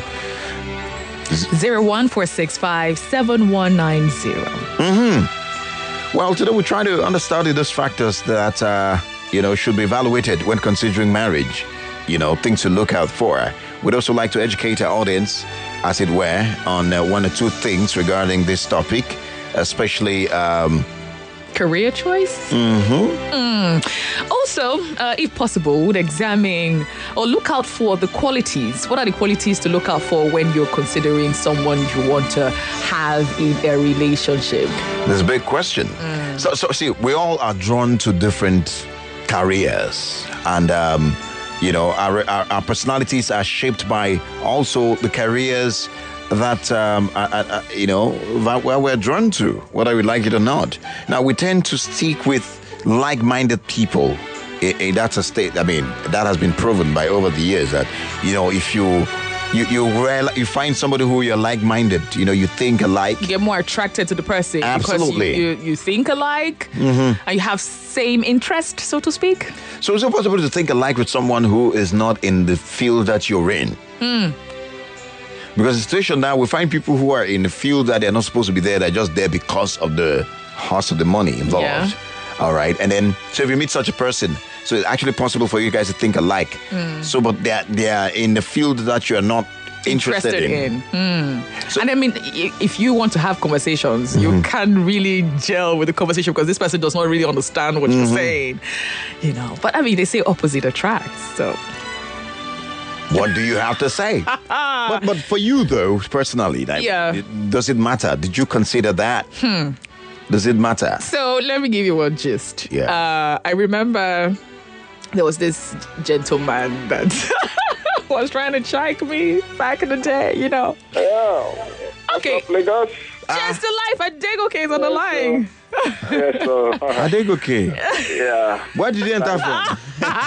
zero one four six five seven one nine zero. Mm-hmm. Well, today we're trying to understand those factors that, uh, you know, should be evaluated when considering marriage. You know, things to look out for. We'd also like to educate our audience, as it were, on uh, one or two things regarding this topic, especially um, career choice. Mm-hmm. Mm. Also, uh, if possible, would examine or look out for the qualities. What are the qualities to look out for when you're considering someone you want to have in a relationship? That's a big question. Mm. So, so, see, we all are drawn to different careers, and um, you know, our, our our personalities are shaped by also the careers that um, are, are, you know, that where we're drawn to, whether we like it or not. Now, we tend to stick with like-minded people. In, in that's a state. I mean, that has been proven by over the years that, you know, if you you you real, you find somebody who you're like-minded, you know, you think alike, you get more attracted to the person. Absolutely. Because you, you, you think alike, mm-hmm. and you have same interest, so to speak. So it's impossible to think alike with someone who is not in the field that you're in. Mm. Because the situation now, we find people who are in the field that they're not supposed to be there. They're just there because of the horse of the money involved. Yeah. All right. And then, so if you meet such a person, so it's actually possible for you guys to think alike. Mm. So, but they're, they're in the field that you're not interested, interested in. in. Mm. So, and I mean, if you want to have conversations, mm-hmm. you can't really gel with the conversation because this person does not really understand what mm-hmm. you're saying. You know, but I mean, they say opposite attracts. So, what do you have to say? but, but for you, though, personally, that, yeah. does it matter? Did you consider that? Hmm. Does it matter? So let me give you one gist. Yeah. Uh, I remember there was this gentleman that was trying to check me back in the day, you know. Yeah. Okay. What's up, Lagos? Just the life. Adegoke is on the line. Yes, sir. Adegoke. Yeah. Where did you enter from?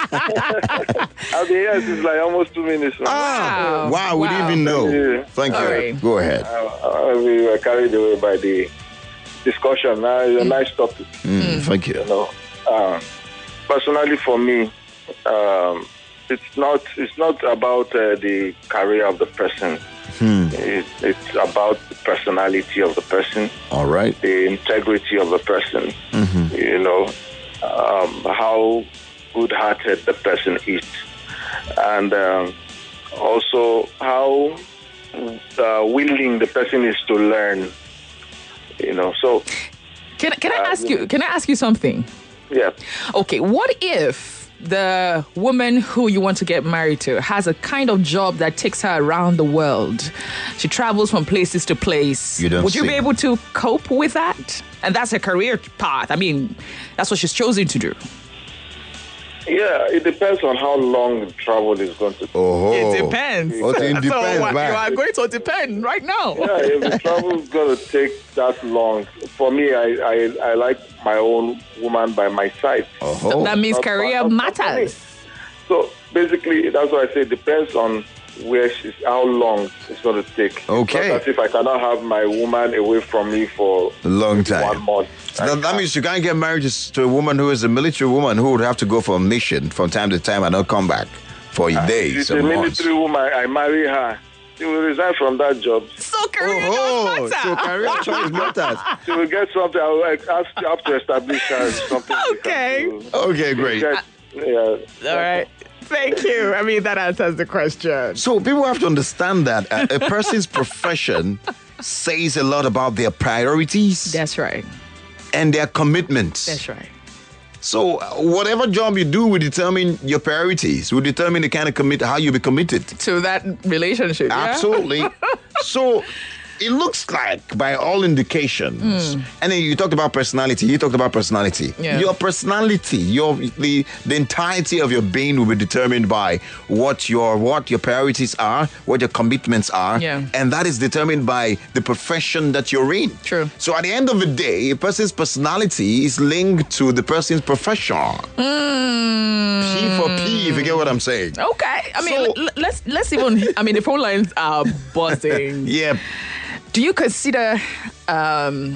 I've been here since like almost two minutes. Ah, wow, wow, we wow. didn't even know. Yeah. Thank you. Right. Go ahead. Uh, we were carried away by the discussion. Now, it's a Mm. nice topic. Mm, thank you. You know, uh, personally for me, um, it's not it's not about uh, the career of the person. Hmm. It, it's about the personality of the person. All right. The integrity of the person. Mm-hmm. You know, um, how good-hearted the person is, and um, also how uh, willing the person is to learn. You know, so can can I uh, ask you? Can I ask you something? Yeah. Okay. What if the woman who you want to get married to has a kind of job that takes her around the world? She travels from places to place. You don't Would you see. be able to cope with that? And that's her career path. I mean, that's what she's chosen to do. Yeah, it depends on how long the travel is going to take. Oh, It depends. Oh, it depends, so what, man. you are going to depend right now. Yeah, if the travel is going to take that long, for me, I, I, I like my own woman by my side. Oh. So that means Not- career not- not for me. matters. So basically, that's why I say it depends on where she's, how long it's going to take. Okay. Not as if I cannot have my woman away from me for A long time. one month. So that, that means you can't get married to to a woman who is a military woman who would have to go for a mission from time to time and not come back for If days it's or a months. military woman, I marry her. She will resign from that job. So career Oh, does matter. so career choice matters. She will get something. I will ask you have to establish her something. we can Okay. do. Okay, great. Get- yeah. All right. Thank you. I mean, that answers the question. So people have to understand that a, a person's profession says a lot about their priorities That's right. and their commitments. That's right. So uh, whatever job you do will determine your priorities, will determine the kind of commit, how you be committed. To that relationship. Yeah? Absolutely. So it looks like, by all indications, and then you talked about personality. You talked about personality. Yeah. Your personality, your the the entirety of your being will be determined by what your what your priorities are, what your commitments are, Yeah. and that is determined by the profession that you're in. True. So at the end of the day, a person's personality is linked to the person's profession. Mm. P for P, if you get what I'm saying. Okay. I mean, So- l- let's let's even. I mean, the phone lines are buzzing. Yeah. Do you consider um,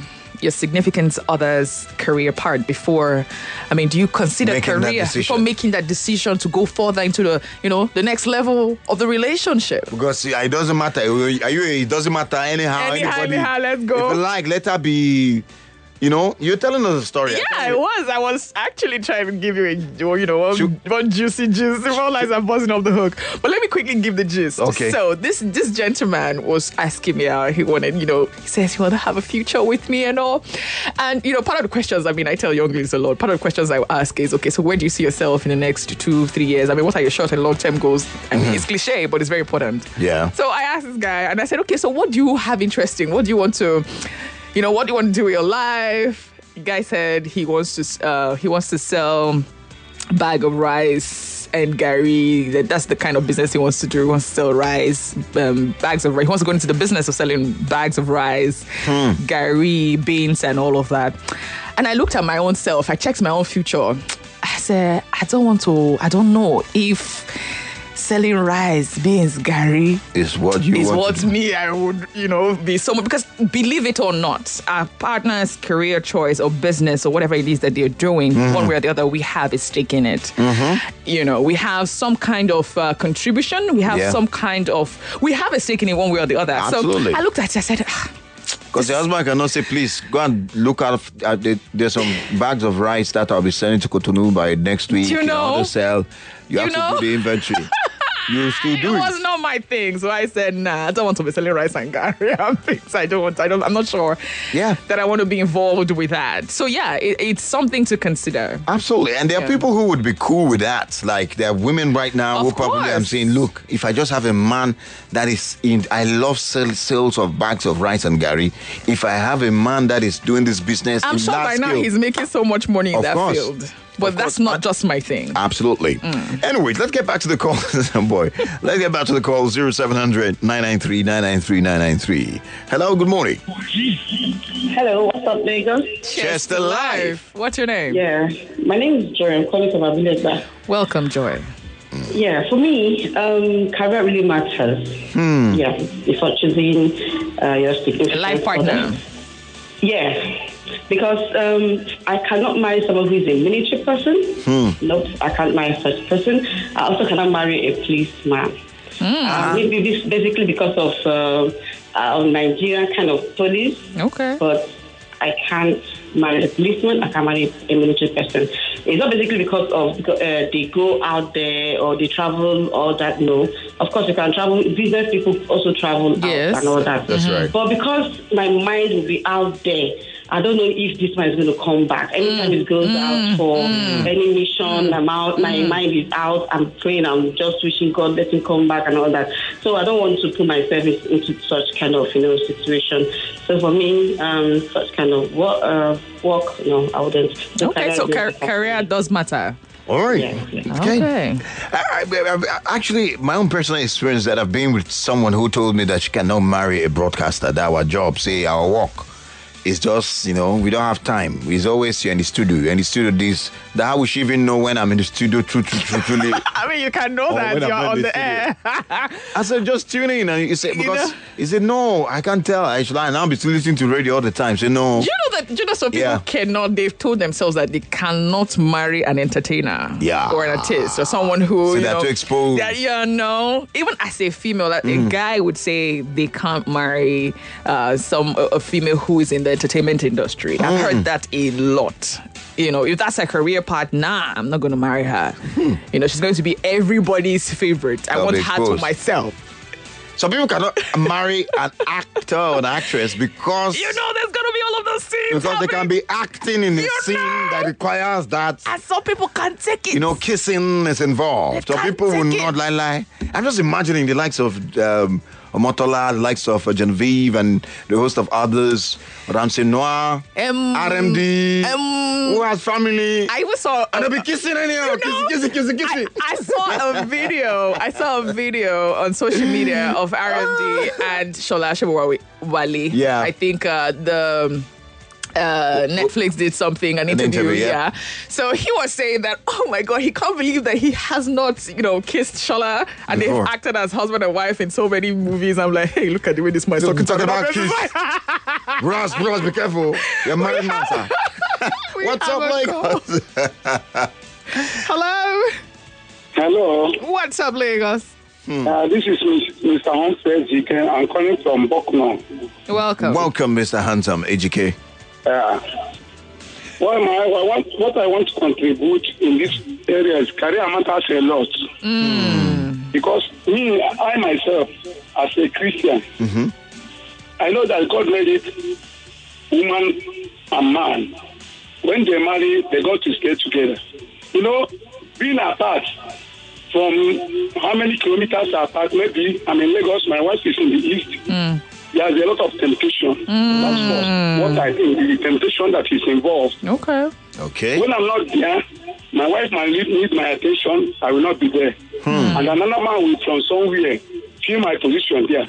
your significant other's career part before? I mean, do you consider Making that career decision. before making that decision to go further into the, you know, the next level of the relationship? Because see, it doesn't matter. Are you? It doesn't matter anyhow. Anyhow, anybody, anyhow, let's go. If you like, let her be. You know, you're telling us a story. Yeah, it was. I was actually trying to give you a, you know, one, one juicy gist. All lies are buzzing off the hook. But let me quickly give the gist. Okay. So this this gentleman was asking me out. He wanted, you know, he says he want to have a future with me and all. And, you know, part of the questions, I mean, I tell young ladies a lot. Part of the questions I ask is, okay, so where do you see yourself in the next two, three years? I mean, what are your short and long term goals? I mean, Mm-hmm. it's cliche, but it's very important. Yeah. So I asked this guy and I said, okay, so what do you have interesting? What do you want to, you know, what do you want to do with your life? The guy said he wants to uh, he wants to sell bag of rice and Gary. That that's the kind of business he wants to do. He wants to sell rice, um, bags of rice. He wants to go into the business of selling bags of rice, Hmm. Gary, beans, and all of that. And I looked at my own self. I checked my own future. I said, I don't want to. I don't know if selling rice, beans, Gary is what you is want what to do. me I would, you know, be someone, because believe it or not, our partner's career choice or business or whatever it is that they're doing, Mhm. one way or the other, we have a stake in it. Mhm. You know, we have some kind of uh, contribution. We have Yeah. some kind of, we have a stake in it one way or the other. Absolutely. So I looked at it, I said, ah, Because the husband cannot say, please go and look out. Uh, there- there's some bags of rice that I'll be sending to Cotonou by next week. You in know? order to sell. You, You have know? to do the inventory. You still do it it. was not my thing. So I said, nah, I don't want to be selling rice and Gary and things. I don't want, I don't, I'm not sure yeah. that I want to be involved with that. So yeah, it, it's something to consider. Absolutely. And there are Yeah. people who would be cool with that. Like there are women right now Of who probably I'm course. saying, look, if I just have a man that is in, I love sell, sales of bags of rice and Gary. If I have a man that is doing this business I'm in sure that by now skill, he's making so much money in Of that course. field. But that's not just my thing. Absolutely. Mm. Anyways, let's get back to the call. Boy, let's get back to the call. zero seven hundred nine nine three nine nine three nine nine three. Hello, good morning. Hello, what's up, Lagos? Cheers to life. What's your name? Yeah, my name is Joy. I'm calling from Abilesa. Welcome, Joy. Yeah, for me, um, career really matters. Hmm. Yeah, before choosing uh, your significant A life partner. other. Yeah, because um, I cannot marry someone who is a military person. Hmm. Nope, I can't marry such a person. I also cannot marry a policeman. Uh, maybe this basically because of uh, uh, Nigerian kind of police. Okay. But I can't marry a policeman. I can't marry a military person. It's not basically because of because, uh, they go out there or they travel, all that. No, of course you can travel. Business people also travel Yes. out and all that. That's right. But because my mind will be out there, I don't know if this man is going to come back. Anytime it goes out for any mission, I'm out. My mind is out. I'm praying. I'm just wishing God let him come back and all that. So I don't want to put myself in- into such kind of you know situation. So for me, um, such kind of work, uh, work, no, I wouldn't. So Okay, so career- car- career does matter. All right. Yeah. Okay. I, I, I, actually, my own personal experience that I've been with someone who told me that she cannot marry a broadcaster, that our job, say our work, is just, you know, we don't have time. It's always here in the studio. You're in the studio this. That how we should even know when I'm in the studio, true, true, true, truly. I mean, you can know Oh, that when I'm you're not on in the the air. I said, just tune in. And you say, You because know? he said, no, I can't tell. I should I now be listening to radio all the time. Say, no. Do you know that? Do you know some people Yeah. cannot? They've told themselves that they cannot marry an entertainer, Yeah. or an artist, or someone who So you they're know, too exposed. That you know, even as a female, that a guy would say they can't marry uh, some a, a female who is in the entertainment industry. I've heard that a lot. You know, if that's a career path, nah, I'm not going to marry her. You know, she's going to be everybody's favorite. I They'll want be her to exposed. myself. Some people cannot marry an actor or an actress because You know, there's going to be all of those scenes. because they can happening. be acting in a You scene know? that requires that. And some people can't take it. You know, kissing is involved. They So can't people will take it. not lie lie. I'm just imagining the likes of um, Omotola, the likes of uh, Genevieve, and the host of others, Ramsey Noir, Um, R M D, um, who has family, I even saw. and they'll be kissing anyhow, know, kissing, kissing, kissing, kissing. I, I saw a video. I saw a video on social media of R M D and Shola Shebowale. Yeah. I think uh, the. Uh, Netflix did something, an interview, interview, yeah. yeah. So he was saying that, oh my God, he can't believe that he has not, you know, kissed Shola, and Before. they've acted as husband and wife in so many movies. I'm like, hey, look at the way this man is So talking, talking talking about about Bros, bros, be careful. You're married man, sir. What's up, Lagos? Hello. Hello. What's up, Lagos? Hmm. Uh, this is Mister Humphrey G K. I'm calling from Bucknell. Welcome. Welcome, Mister Handsome, A G K. Yeah. Well, my, I want, what I want to contribute in this area is career matters a lot. Mm. Because me, I myself, as a Christian, mm-hmm. I know that God made it woman and man. When they marry, they got to stay together. You know, being apart from how many kilometers apart, maybe I'm in Lagos, my wife is in the east. Mm. There's a lot of temptation. Mm. That's what, what I think, the temptation that is involved. Okay. Okay. When I'm not there, my wife might need, need my attention. I will not be there. Hmm. And another man will from somewhere feel my position there.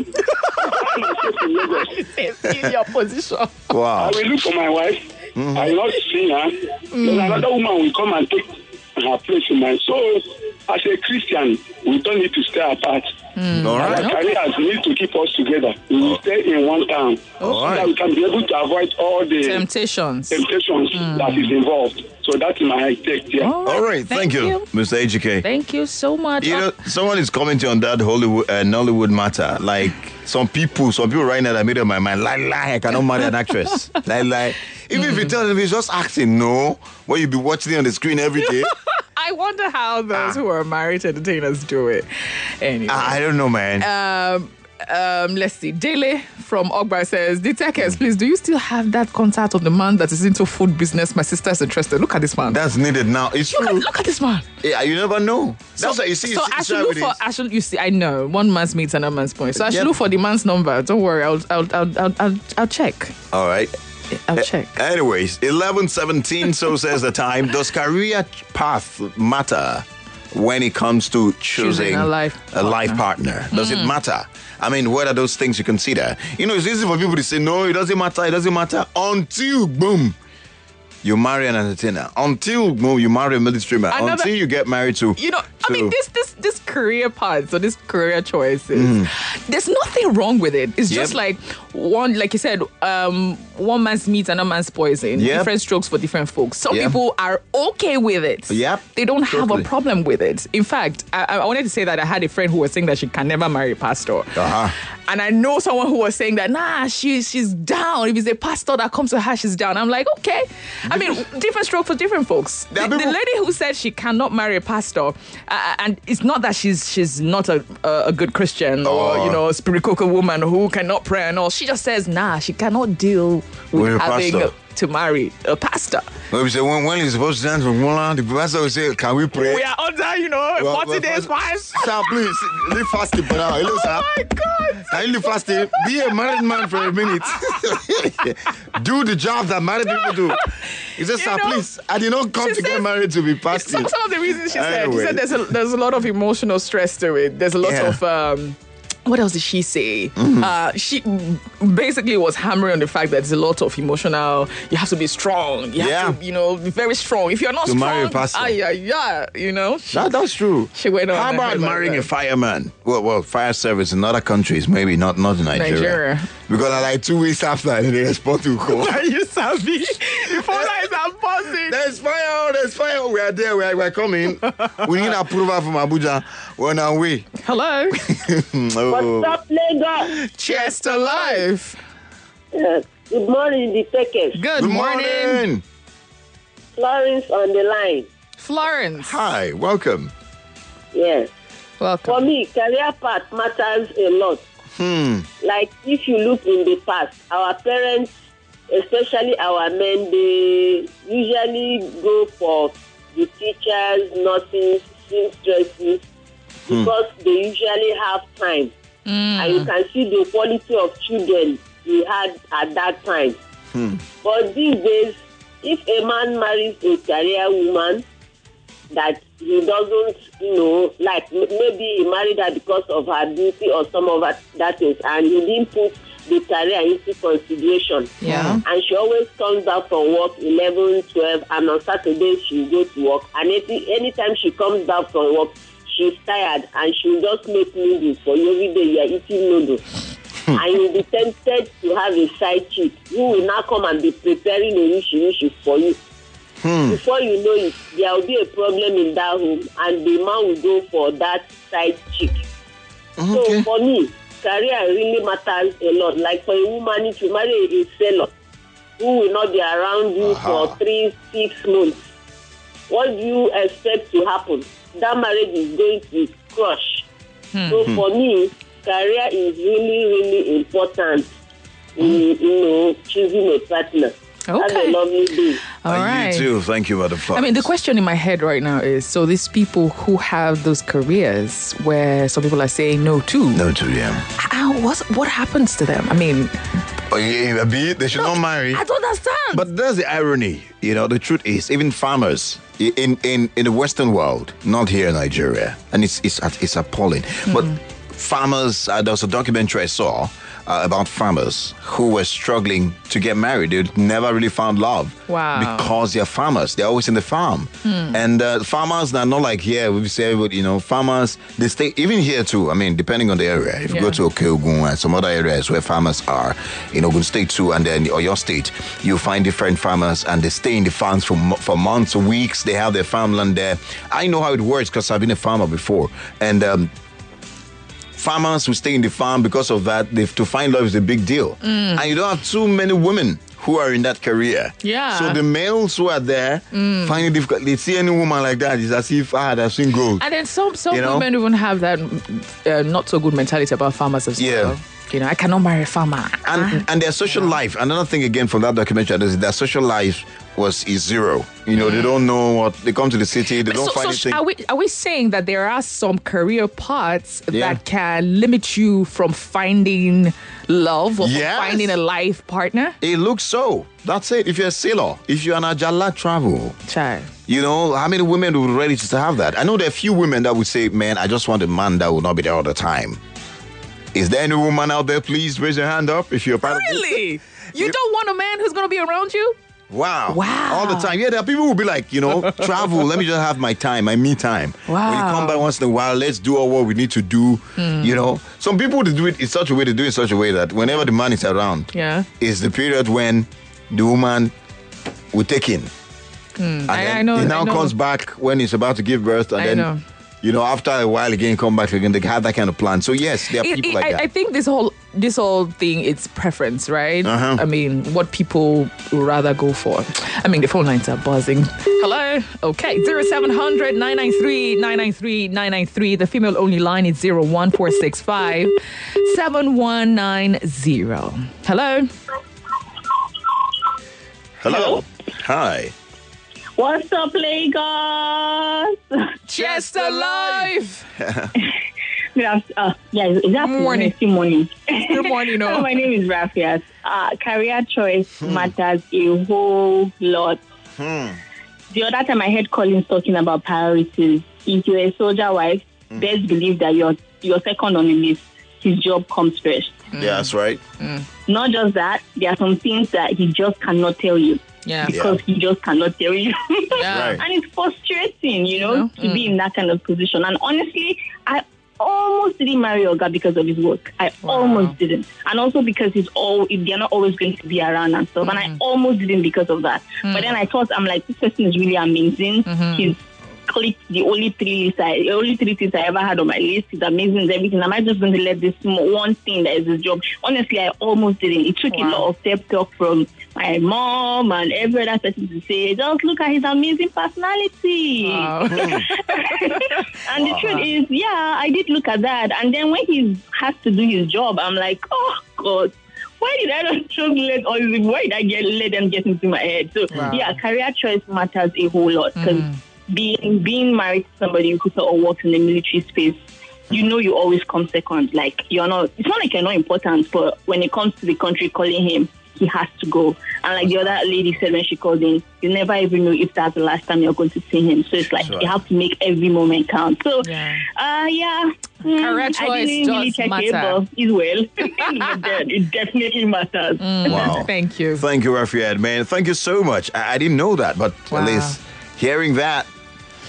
I myself in Lagos. Feel your position. Wow. I will look for my wife. Mm-hmm. I will not see her. Mm. Then another woman will come and take her place in mine. So, as a Christian, we don't need to stay apart. Mm. All right. Our careers need to keep us together. We will stay in one town All so right. that we can be able to avoid all the Temptations. temptations Mm. that is involved. So that's my take there. All right, All right. Thank, Thank you, you. Mister A G K. Thank you so much. You know, someone is commenting on that Hollywood, uh, Nollywood matter. Like some people, some people right now that made up my mind. Lie, lie, I cannot marry an actress. Lie, lie. Even if you tell them it's just acting, no. What you be watching it on the screen every day. I wonder how those Ah. who are married to entertainers do it. Anyway. I don't know, man. Um, um, let's see. Dele from Ogbar says, the techers, please, do you still have that contact of the man that is into food business? My sister is interested. Look at this man. That's needed now. It's look true. At, look at this man. Yeah, you never know. That's what you see. So you see, I you see should how look it for. is. I should. You see, I know one man's meets another man's point. So I should Yep. look for the man's number. Don't worry. I'll. I'll. I'll. I'll. I'll, I'll check. All right. I'll check. Anyways, eleven seventeen, so says the time. Does career path matter when it comes to choosing, Choosing a life a life partner? Does it matter? I mean, what are those things you consider? You know, it's easy for people to say, no, it doesn't matter, it doesn't matter, until, boom, you marry an entertainer. Until, boom, you marry a military man. Another- Until you get married to... You know, I to- mean, this this this career path, so this career choices, there's nothing wrong with it. It's just Yep. like one, like you said, um, one man's meat, another man's poison. Yep. Different strokes for different folks. Some Yep. people are okay with it. Yep. They don't have Totally. a problem with it. In fact, I, I wanted to say that I had a friend who was saying that she can never marry a pastor. Uh-huh. And I know someone who was saying that, nah, she, she's down. If it's a pastor that comes to her, she's down. I'm like, okay. I mean, different stroke for different folks. The, There are the people- lady who said she cannot marry a pastor, uh, and it's not that she's she's not a, a, a good Christian or, Oh. you know, a spiritual woman who cannot pray and all. She just says, nah, she cannot deal with, With a having pastor. to marry a pastor. When we say, when, when he's supposed to dance with Mola, the pastor will say, can we pray? We are under, you know, Well, forty well, days well, fast. Sir, please, live fasting for now. Hello, sir. Oh my God. Can you live fasting? Be a married man for a minute. Do the job that married people do. He says, You sir, know, please, I did not come she to get says- married to be fasting. Some, some of the reasons she said, she Anyway. said there's a, there's a lot of emotional stress to it. There's a lot Yeah. of, um, what else did she say? Mm-hmm. Uh, she basically was hammering on the fact that there's a lot of emotional, you have to be strong. You Yeah. have to, you know, be very strong. If you're not To strong, marry a pastor. ah, yeah, yeah, you know. She, That, that's true. She went on How and about heard about marrying that. a fireman? Well, well, fire service in other countries, maybe not not in Nigeria. Nigeria. Because I like two weeks after, and they respond to call. Are you savvy? Before that, I'm buzzing. There's fire, there's fire. We are there, we are, we are coming. We need approval from Abuja. We're on our way. Hello. Oh. What's up, Lagos? Cheers to life. Uh, good morning, the takers. Good, Good morning. morning. Florence on the line. Florence. Hi, welcome. Yes. Welcome. For me, career path matters a lot. Hmm. Like, if you look in the past, our parents, especially our men, they usually go for the teachers, nurses, seamstresses, because they usually have time. And you can see the quality of children we had at that time. Hmm. But these days, if a man marries a career woman that he doesn't, you know, like m- maybe he married her because of her beauty or some of that, that things, and he didn't put the career into consideration. Yeah. And she always comes back from work eleven, twelve, and on Saturdays she'll go to work. And any, anytime she comes back from work, she's tired and she'll just make noodles for you every day. You're eating noodles. and you'll be tempted to have a side chick who will now come and be preparing orisirisi for you. Hmm. Before you know it, there will be a problem in that home, and the man will go for that side chick. Okay. So for me, career really matters a lot. Like for a woman, if you marry a seller who will not be around you uh-huh. for three, six months, what do you expect to happen? That marriage is going to crush. Hmm. So for me, career is really, really important in, you know, choosing a partner. Okay. Have a lovely day. All uh, right. You too. Thank you, Madam Florence. I mean, the question in my head right now is, so these people who have those careers where some people are saying no to. No to, yeah. How, what's, what happens to them? I mean... Oh, yeah, they should no, not marry. I don't understand. But there's the irony. You know, the truth is, even farmers in, in, in the Western world, not here in Nigeria, and it's, it's, it's appalling, mm-hmm. but farmers, uh, there was a documentary I saw, Uh, about farmers who were struggling to get married. They never really found love. Wow. Because they're farmers. They're always in the farm. Hmm. And uh, farmers are not like here. We say, you know, farmers, they stay, even here too, I mean, depending on the area. If you yeah. go to Okeogun and some other areas where farmers are, in Ogun State too, and then or your state, you find different farmers and they stay in the farms for, for months or weeks. They have their farmland there. I know how it works because I've been a farmer before. And, um, farmers who stay in the farm because of that, they've, to find love is a big deal. Mm. And you don't have too many women who are in that career. Yeah. So the males who are there mm. find it difficult. They see any woman like that, it's as if I had a seen gold. And then some, some you know? women even have that uh, not so good mentality about farmers as yeah. well. You know, I cannot marry a farmer. And ah. and their social yeah. life, another thing again from that documentary, is their social life was is zero. You know, mm. they don't know what, they come to the city, they but don't so, find so anything. Are we, are we saying that there are some career paths yeah. that can limit you from finding love or yes. from finding a life partner? It looks so. That's it. If you're a sailor, if you're an Ajala travel, Child. You know, how many women would be ready to have that? I know there are a few women that would say, man, I just want a man that will not be there all the time. Is there any woman out there? Please raise your hand up if you're part really? of this. You don't want a man who's going to be around you? Wow. Wow. All the time. Yeah, there are people who will be like, you know, travel. Let me just have my time, my me time. Wow. When you come back once in a while, let's do all what we need to do. Mm. You know, some people to do it in such a way, they do it in such a way that whenever the man is around, yeah, is the period when the woman will take in. Mm. And I, then I know. he now I know. comes back when he's about to give birth, and I then. know. You know, after a while again, come back again. They have that kind of plan. So yes, there are it, people it, like I, that. I think this whole this whole thing, it's preference, right? Uh-huh. I mean, what people would rather go for. I mean, the phone lines are buzzing. Hello, okay, zero seven hundred nine nine three nine nine three nine nine three. The female only line is zero one four six five seven one nine zero. Hello. Hello. Hi. What's up, Lagos? Chester Live. Good afternoon. Uh, yeah, is that morning? Good morning. Good morning. No. My name is Rafiat. Uh, career choice hmm. matters a whole lot. Hmm. The other time I heard Collins talking about priorities. If you're a soldier wife, hmm. best believe that you're you're second on the list. His job comes first. Mm. Yeah, that's right. Mm. Not just that, there are some things that he just cannot tell you. Yeah. Because yeah. he just cannot tell you. Yeah. Right. And it's frustrating, you know, yeah. to mm. be in that kind of position. And honestly, I almost didn't marry Oga because of his work. I wow. almost didn't. And also because he's all they're not always going to be around and stuff. Mm. And I almost didn't because of that. Mm. But then I thought, I'm like, this person is really amazing. Mm-hmm. He's clicked the only three lists I, the only three things I ever had on my list. It's amazing, it's everything. Am I just going to let this one thing that is his job? Honestly, I almost didn't. It took wow. a lot of pep talk from my mom and every other person to say, just look at his amazing personality. Wow. and wow. the truth is, yeah, I did look at that. And then when he has to do his job, I'm like, oh God. Why did I not just let all this? Why did I get let them get into my head? So wow. yeah, career choice matters a whole lot because mm. being being married to somebody who sort of works in the military space, you know, you always come second. Like you're not. It's not like you're not important, but when it comes to the country calling him, he has to go. And like the other lady said when she called in, you never even know if that's the last time you're going to see him. So it's like right. you have to make every moment count. So yeah, uh, yeah. Career mm, choice I didn't really does check matter. It, but it's well. It definitely matters. Mm, wow. Thank you. Thank you, Rafiad, man. Thank you so much. I, I didn't know that, but wow. at least hearing that,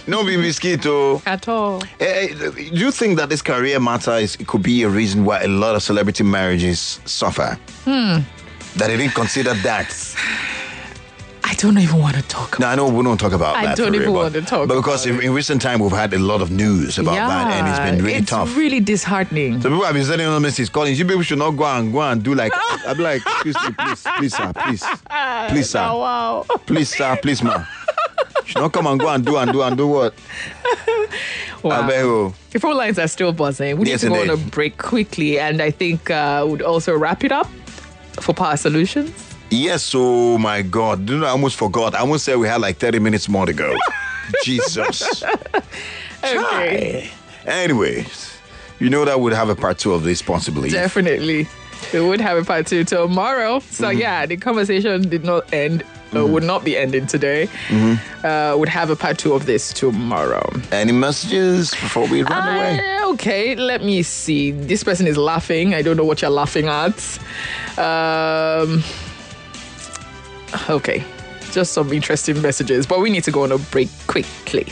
No be mosquito. At all. Eh, do you think that this career matter is, it could be a reason why a lot of celebrity marriages suffer? Hmm. That they didn't consider that? I don't even want to talk about No, I know we don't talk about I that. don't for even real, want but, to talk But because in, in recent time we've had a lot of news about yeah, that, and it's been really it's tough. really disheartening. So people have been sending on messages, calling. You people should not go and go and do like. I'm like, please, please, please, sir, please, please, sir, Oh, wow. please, sir, please, ma. You should not come and go and do and do and do what? Wow. I beg you. The phone lines are still buzzing. We Yes, need to go on a indeed. break quickly, and I think uh, we'd also wrap it up for Power Solutions. Yes, oh my God. You know, I almost forgot. I almost said we had like thirty minutes more to go. Jesus. Okay. Anyways, you know that we'd have a part two of this possibly. Definitely. We would have a part two tomorrow. So, Mhm. yeah, the conversation did not end, uh, Mhm. would not be ending today. Mhm. Uh, would have a part two of this tomorrow. Any messages before we run away? Uh, okay, let me see. This person is laughing. I don't know what you're laughing at. Um, okay, just some interesting messages, but we need to go on a break quickly.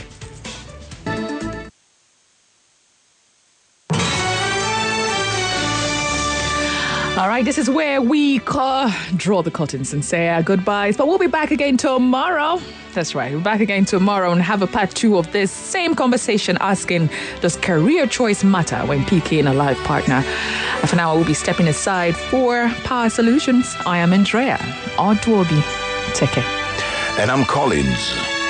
All right, this is where we uh, draw the curtains and say our goodbyes. But we'll be back again tomorrow. That's right, we're back again tomorrow and have a part two of this same conversation asking, does career choice matter when picking a life partner? And for now, I will be stepping aside for Power Solutions. I am Andrea Odwobi. Take care. And I'm Collins.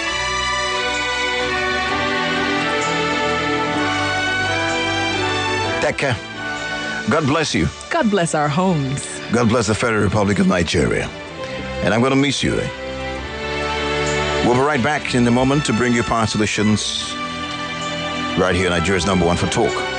Take care. God bless you. God bless our homes. God bless the Federal Republic of Nigeria. And I'm going to miss you. We'll be right back in a moment to bring you Power Solutions right here, Nigeria's number one for talk.